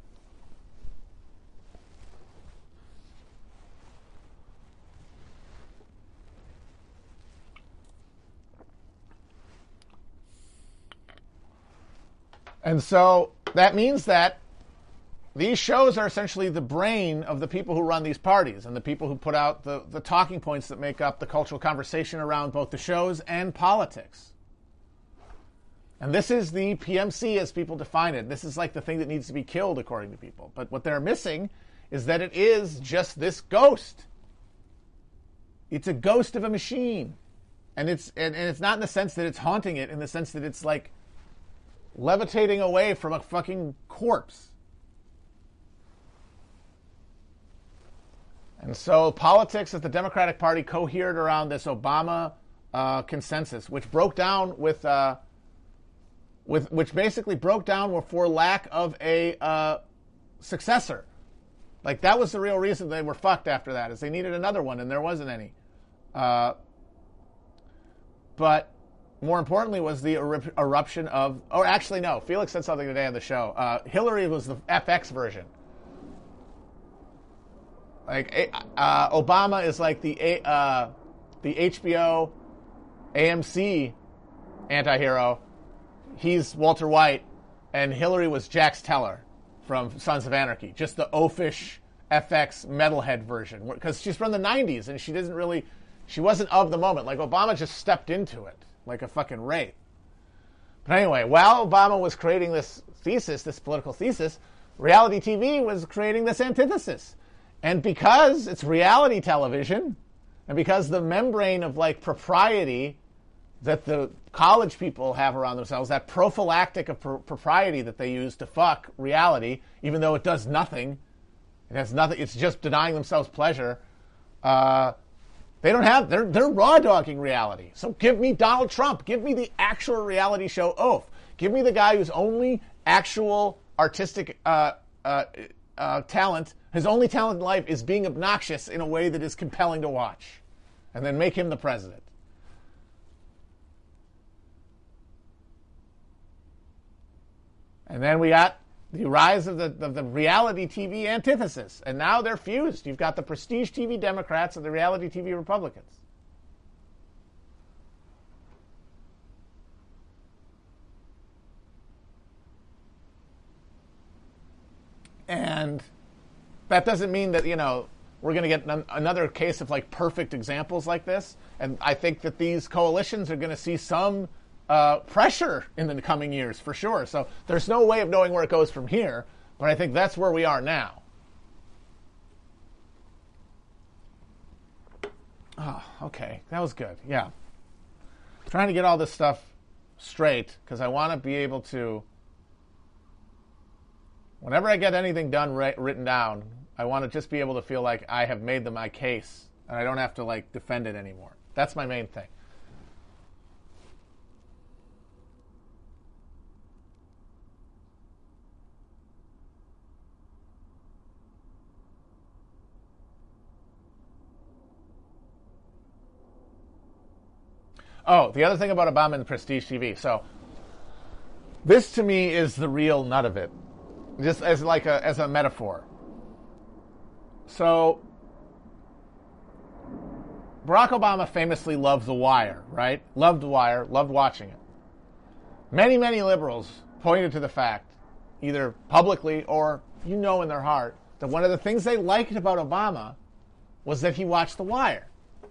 And so that means that these shows are essentially the brain of the people who run these parties and the people who put out the, the talking points that make up the cultural conversation around both the shows and politics. And this is the P M C as people define it. This is like the thing that needs to be killed, according to people. But what they're missing is that it is just this ghost. It's a ghost of a machine. And it's and, and it's not in the sense that it's haunting it, in the sense that it's like levitating away from a fucking corpse. And so politics at the Democratic Party cohered around this Obama uh, consensus, which broke down with, uh, with which basically broke down for lack of a uh, successor. Like that was the real reason they were fucked after that, is they needed another one, and there wasn't any. Uh, but more importantly was the er- eruption of, or actually no, Felix said something today on the show. Uh, Hillary was the F X version. Like uh, Obama is like the uh, the H B O, A M C anti-hero. He's Walter White, and Hillary was Jax Teller from Sons of Anarchy, just the oafish F X metalhead version. Because she's from the nineties, and she doesn't really, she wasn't of the moment. Like Obama just stepped into it like a fucking wraith. But anyway, while Obama was creating this thesis, this political thesis, reality T V was creating this antithesis. And because it's reality television, and because the membrane of like propriety that the college people have around themselves, that prophylactic of pro- propriety that they use to fuck reality, even though it does nothing, it has nothing, it's just denying themselves pleasure, uh, they don't have, they're, they're raw dogging reality. So give me Donald Trump, give me the actual reality show oaf, give me the guy whose only actual artistic uh, uh, uh, talent, his only talent in life is being obnoxious in a way that is compelling to watch. And then make him the president. And then we got the rise of the, of the reality T V antithesis. And now they're fused. You've got the prestige T V Democrats and the reality T V Republicans. And that doesn't mean that, you know, we're going to get an, another case of like perfect examples like this. And I think that these coalitions are going to see some uh, pressure in the coming years for sure. So there's no way of knowing where it goes from here. But I think that's where we are now. Oh, okay. That was good. Yeah. Trying to get all this stuff straight because I want to be able to, whenever I get anything done, written down, I want to just be able to feel like I have made the, my case and I don't have to like defend it anymore. That's my main thing. Oh, the other thing about Obama and Prestige T V. So this to me is the real nut of it, just as like a as a metaphor. So Barack Obama famously loved The Wire, right? Loved The Wire, loved watching it. Many, many liberals pointed to the fact, either publicly or you know in their heart, that one of the things they liked about Obama was that he watched The Wire.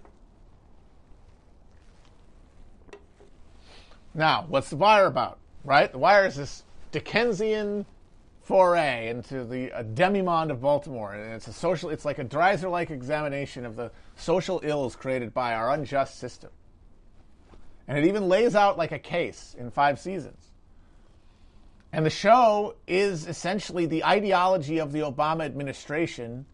Now, what's The Wire about, right? The Wire is this Dickensian foray into the a demimonde of Baltimore, and it's a social. It's like a Dreiser-like examination of the social ills created by our unjust system, and it even lays out like a case in five seasons. And the show is essentially the ideology of the Obama administration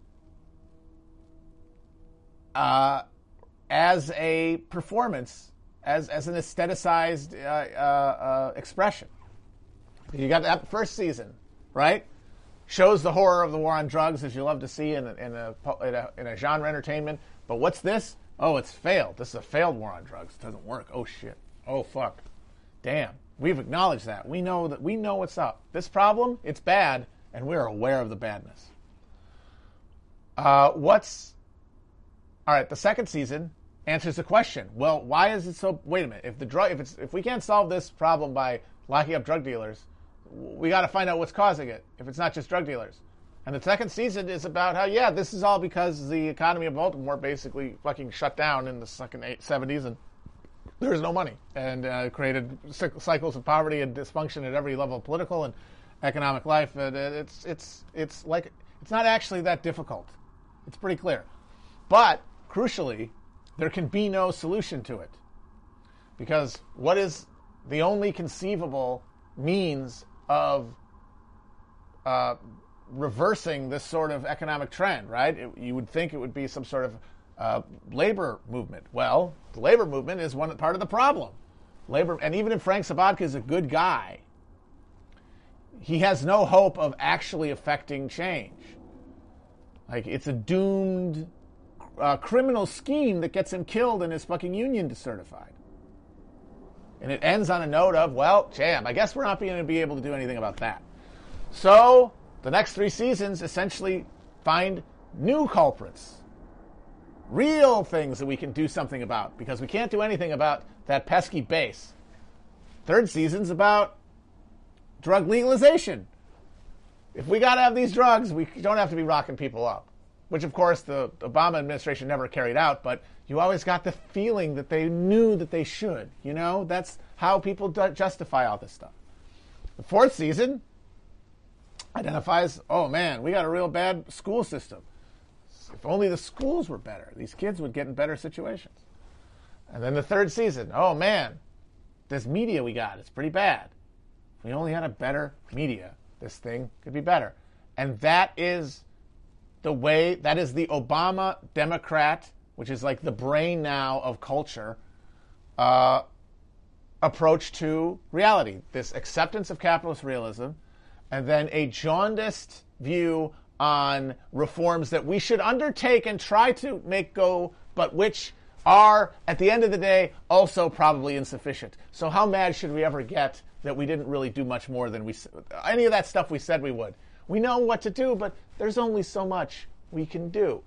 uh, as a performance. As, as an aestheticized uh, uh, uh, expression. You got that first season, right? Shows the horror of the war on drugs, as you love to see in a, in a, in a, in a genre entertainment. But what's this? Oh, it's failed. This is a failed war on drugs. It doesn't work. Oh, shit. Oh, fuck. Damn. We've acknowledged that. We know that. We know what's up. This problem, it's bad, and we're aware of the badness. Uh, what's... All right, the second season answers the question. Well, why is it so? Wait a minute. If the drug, if it's, if we can't solve this problem by locking up drug dealers, we got to find out what's causing it. If it's not just drug dealers, and the second season is about how yeah, this is all because the economy of Baltimore basically fucking shut down in the fucking seventies, and there was no money, and uh, created cycles of poverty and dysfunction at every level of political and economic life. And it's it's it's like it's not actually that difficult. It's pretty clear, but crucially, there can be no solution to it. Because what is the only conceivable means of uh, reversing this sort of economic trend, right? It, you would think it would be some sort of uh, labor movement. Well, the labor movement is one part of the problem. Labor, and even if Frank Sobotka is a good guy, he has no hope of actually affecting change. Like, it's a doomed Uh, criminal scheme that gets him killed and his fucking union decertified. And it ends on a note of, well, jam, I guess we're not going to be able to do anything about that. So the next three seasons essentially find new culprits, real things that we can do something about, because we can't do anything about that pesky base. Third season's about drug legalization. If we got to have these drugs, we don't have to be rocking people up. Which, of course, the Obama administration never carried out, but you always got the feeling that they knew that they should. You know, that's how people do justify all this stuff. The fourth season identifies, oh man, we got a real bad school system. If only the schools were better, these kids would get in better situations. And then the third season, oh man, this media we got, it's pretty bad. If we only had a better media, this thing could be better. And that is the way, that is the Obama Democrat, which is like the brain now of culture, uh, approach to reality. This acceptance of capitalist realism, and then a jaundiced view on reforms that we should undertake and try to make go, but which are, at the end of the day, also probably insufficient. So how mad should we ever get that we didn't really do much more than we, any of that stuff we said we would? We know what to do, but there's only so much we can do.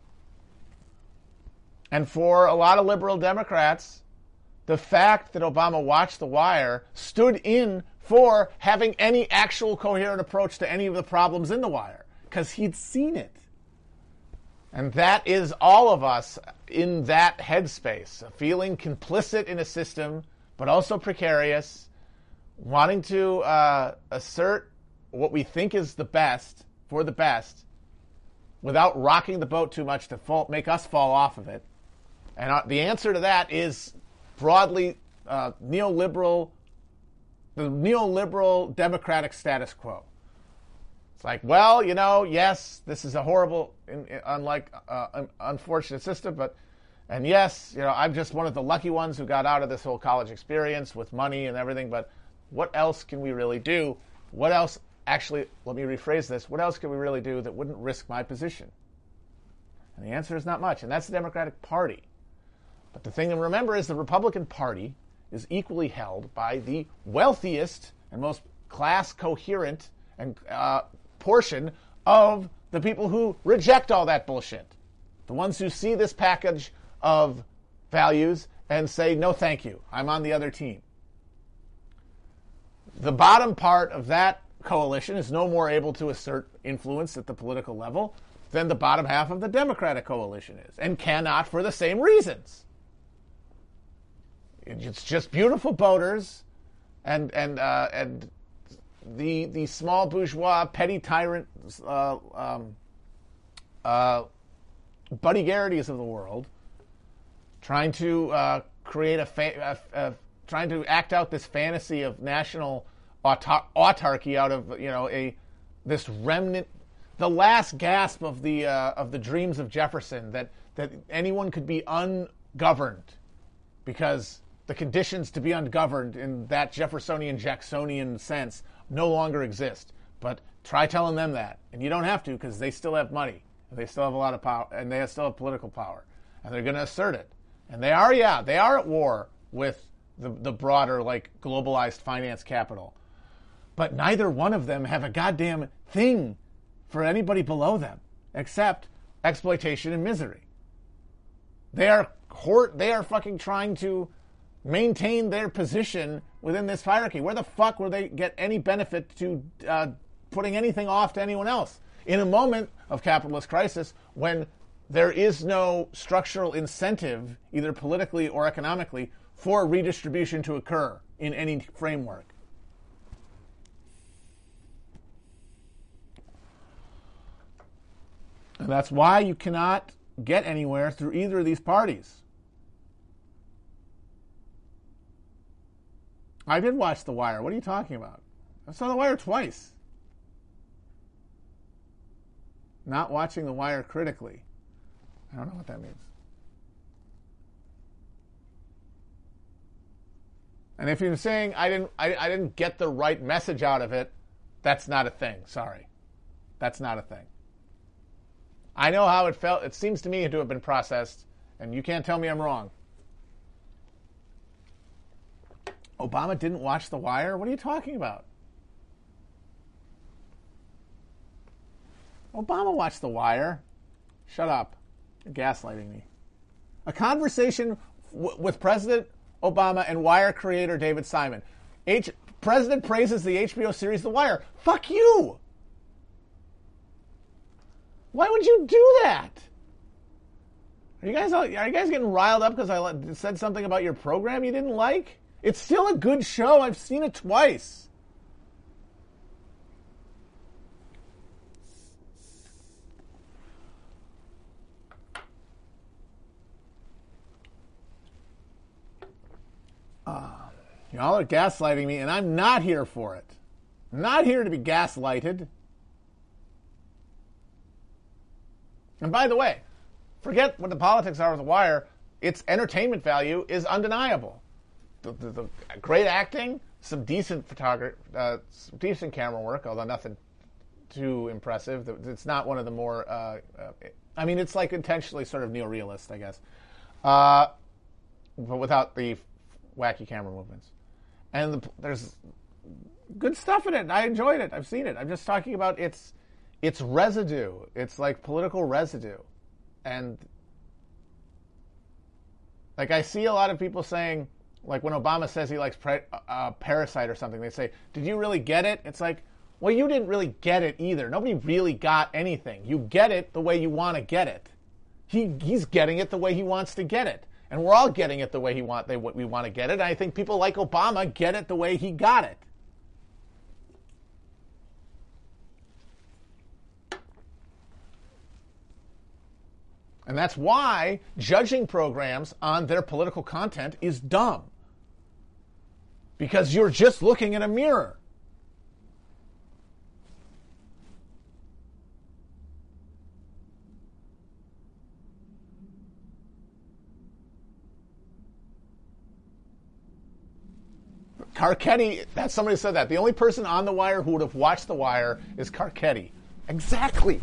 And for a lot of liberal Democrats, the fact that Obama watched The Wire stood in for having any actual coherent approach to any of the problems in The Wire, because he'd seen it. And that is all of us in that headspace, feeling complicit in a system, but also precarious, wanting to uh, assert what we think is the best for the best without rocking the boat too much to fall, make us fall off of it. And uh, the answer to that is broadly uh, neoliberal, the neoliberal democratic status quo. It's like, well, you know, yes, this is a horrible, unlike uh, unfortunate system, but, and yes, you know, I'm just one of the lucky ones who got out of this whole college experience with money and everything, but what else can we really do? What else, actually, let me rephrase this, what else can we really do that wouldn't risk my position? And the answer is not much, and that's the Democratic Party. But the thing to remember is the Republican Party is equally held by the wealthiest and most class-coherent and uh, portion of the people who reject all that bullshit. The ones who see this package of values and say, no, thank you, I'm on the other team. The bottom part of that coalition is no more able to assert influence at the political level than the bottom half of the Democratic coalition is, and cannot for the same reasons. It's just beautiful voters and and uh, and the the small bourgeois, petty tyrant, uh, um, uh, Buddy Garrity's of the world, trying to uh, create a, fa- a, a trying to act out this fantasy of national autar- autarky out of you know a this remnant, the last gasp of the uh, of the dreams of Jefferson, that that anyone could be ungoverned, because the conditions to be ungoverned in that Jeffersonian, Jacksonian sense no longer exist. But try telling them that. And you don't have to, because they still have money. And they still have a lot of power. And they still have political power. And they're going to assert it. And they are, yeah, they are at war with the, the broader, like, globalized finance capital. But neither one of them have a goddamn thing for anybody below them, except exploitation and misery. They are, they are fucking trying to maintain their position within this hierarchy. Where the fuck will they get any benefit to uh, putting anything off to anyone else? In a moment of capitalist crisis, when there is no structural incentive, either politically or economically, for redistribution to occur in any framework. And that's why you cannot get anywhere through either of these parties. I did watch The Wire. What are you talking about? I saw The Wire twice. Not watching The Wire critically. I don't know what that means. And if you're saying I didn't, I, I didn't get the right message out of it, that's not a thing. Sorry, that's not a thing. I know how it felt. It seems to me to have been processed, and you can't tell me I'm wrong. Obama didn't watch The Wire? What are you talking about? Obama watched The Wire. Shut up. You're gaslighting me. A conversation w- with President Obama and Wire creator David Simon. H- President praises the H B O series The Wire. Fuck you! Why would you do that? Are you guys all, are you guys getting riled up because I said something about your program you didn't like? It's still a good show. I've seen it twice. Uh, y'all are gaslighting me, and I'm not here for it. I'm not here to be gaslighted. And by the way, forget what the politics are of The Wire. Its entertainment value is undeniable. The, the, the great acting, some decent photography, uh, some decent camera work, although nothing too impressive. It's not one of the more, uh, uh, I mean, it's like intentionally sort of neorealist, I guess, uh, but without the wacky camera movements. And the, there's good stuff in it. I enjoyed it. I've seen it. I'm just talking about its its residue. It's like political residue, and like I see a lot of people saying. Like when Obama says he likes pre- uh, Parasite or something, they say, did you really get it? It's like, well, you didn't really get it either. Nobody really got anything. You get it the way you want to get it. He He's getting it the way he wants to get it. And we're all getting it the way he want, they, we want to get it. And I think people like Obama get it the way he got it. And that's why judging programs on their political content is dumb. Because you're just looking in a mirror. Carcetti, that somebody said that. The only person on The Wire who would have watched The Wire is Carcetti. Exactly.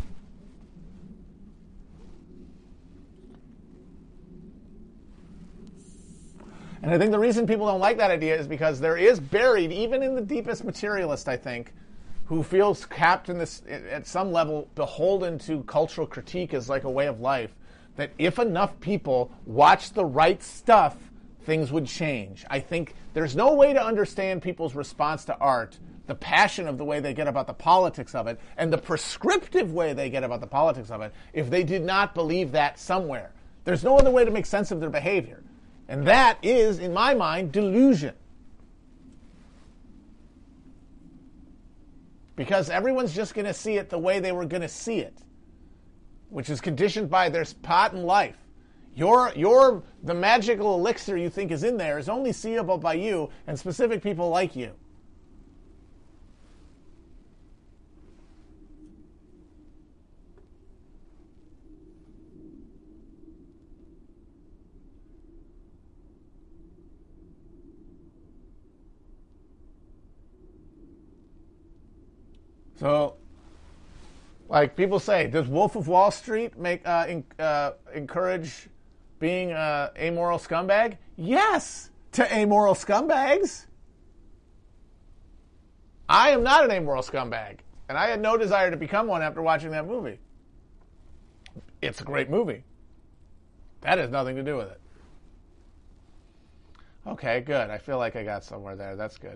And I think the reason people don't like that idea is because there is buried, even in the deepest materialist, I think, who feels capped in this, at some level, beholden to cultural critique as like a way of life, that if enough people watch the right stuff, things would change. I think there's no way to understand people's response to art, the passion of the way they get about the politics of it, and the prescriptive way they get about the politics of it, if they did not believe that somewhere. There's no other way to make sense of their behavior. And that is, in my mind, delusion. Because everyone's just going to see it the way they were going to see it, which is conditioned by their pot in life. Your, your, the magical elixir you think is in there is only seeable by you and specific people like you. So, like people say, does Wolf of Wall Street make uh, in, uh, encourage being an amoral scumbag? Yes, to amoral scumbags. I am not an amoral scumbag, and I had no desire to become one after watching that movie. It's a great movie. That has nothing to do with it. Okay, good. I feel like I got somewhere there. That's good.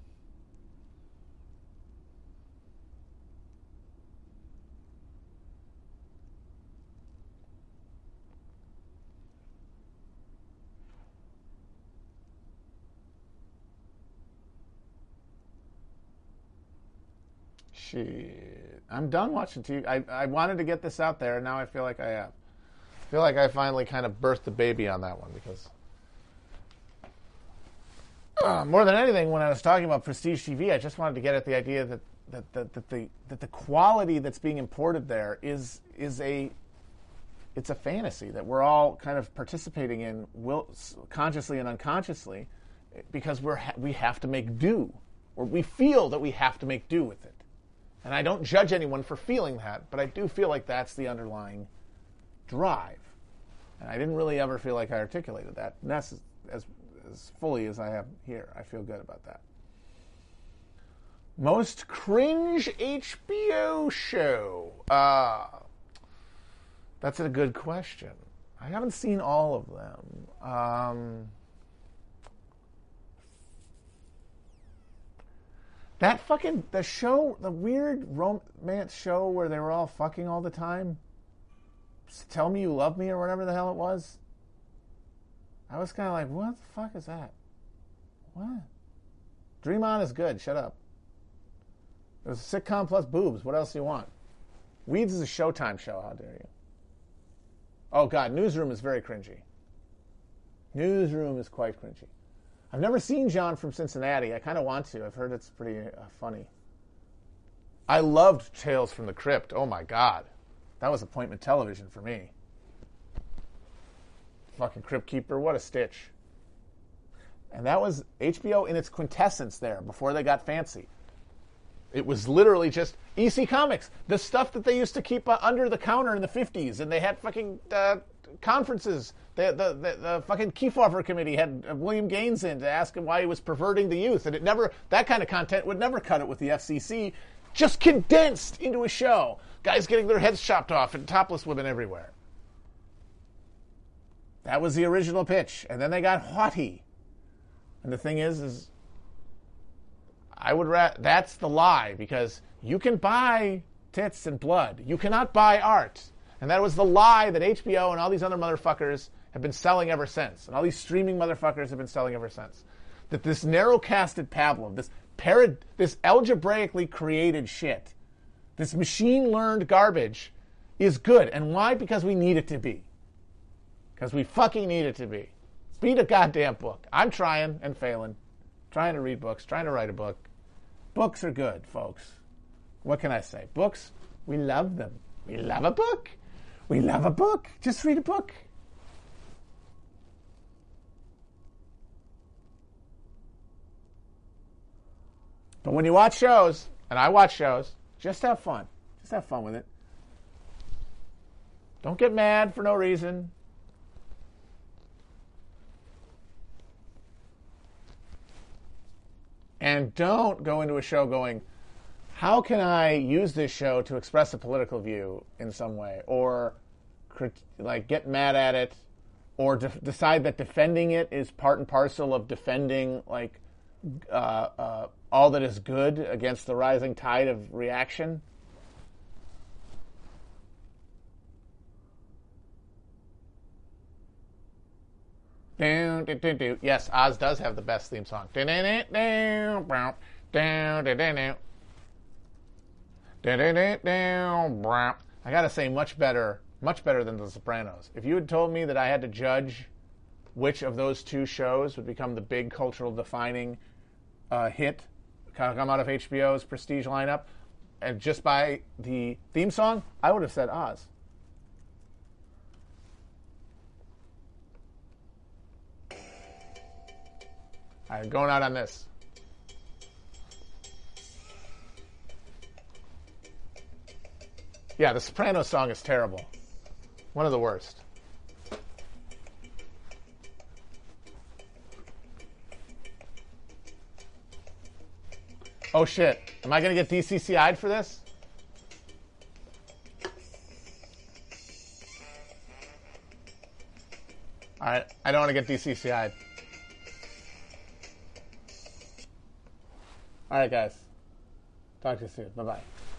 Shit. I'm done watching T V. I, I wanted to get this out there, and now I feel like I have. I feel like I finally kind of birthed the baby on that one, because uh, more than anything, when I was talking about Prestige T V, I just wanted to get at the idea that that, that, that the that the quality that's being imported there is is a it's a fantasy that we're all kind of participating in, will, consciously and unconsciously, because we're ha- we have to make do, or we feel that we have to make do with it. And I don't judge anyone for feeling that, but I do feel like that's the underlying drive. And I didn't really ever feel like I articulated that as, as, as fully as I have here. I feel good about that. Most cringe H B O show. Uh, that's a good question. I haven't seen all of them. Um... That fucking, the show, the weird romance show where they were all fucking all the time, Tell Me You Love Me or whatever the hell it was, I was kind of like, what the fuck is that? What? Dream On is good, shut up. It was a sitcom plus boobs, what else do you want? Weeds is a Showtime show, how dare you. Oh god, Newsroom is very cringy. Newsroom is quite cringy. I've never seen John from Cincinnati. I kind of want to. I've heard it's pretty uh, funny. I loved Tales from the Crypt. Oh, my God. That was appointment television for me. Fucking Crypt Keeper. What a stitch. And that was H B O in its quintessence there, before they got fancy. It was literally just E C Comics. The stuff that they used to keep uh, under the counter in the fifties. And they had fucking uh, conferences. The, the, the, the fucking Kefauver committee had William Gaines in to ask him why he was perverting the youth. And it never, that kind of content would never cut it with the F C C. Just condensed into a show. Guys getting their heads chopped off and topless women everywhere. That was the original pitch. And then they got haughty. And the thing is, is I would ra- that's the lie, because you can buy tits and blood. You cannot buy art. And that was the lie that H B O and all these other motherfuckers have been selling ever since. And all these streaming motherfuckers have been selling ever since. That this narrow-casted Pavlov, this parad- this algebraically created shit, this machine-learned garbage is good. And why? Because we need it to be. Because we fucking need it to be. Read a goddamn book. I'm trying and failing. Trying to read books. Trying to write a book. Books are good, folks. What can I say? Books, we love them. We love a book. We love a book. Just read a book. But when you watch shows, and I watch shows, just have fun. Just have fun with it. Don't get mad for no reason. And don't go into a show going, how can I use this show to express a political view in some way? Or like get mad at it, or de- decide that defending it is part and parcel of defending like uh, uh, all that is good against the rising tide of reaction. Yes, Oz does have the best theme song. I gotta say, much better, much better than The Sopranos. If you had told me that I had to judge which of those two shows would become the big cultural defining uh, hit come out of H B O's prestige lineup, and just by the theme song, I would have said Oz. All right, going out on this. Yeah, the Sopranos song is terrible. One of the worst. Oh shit. Am I going to get D C C I'd for this? Alright, I don't want to get D C C I'd. Alright guys. Talk to you soon. Bye-bye.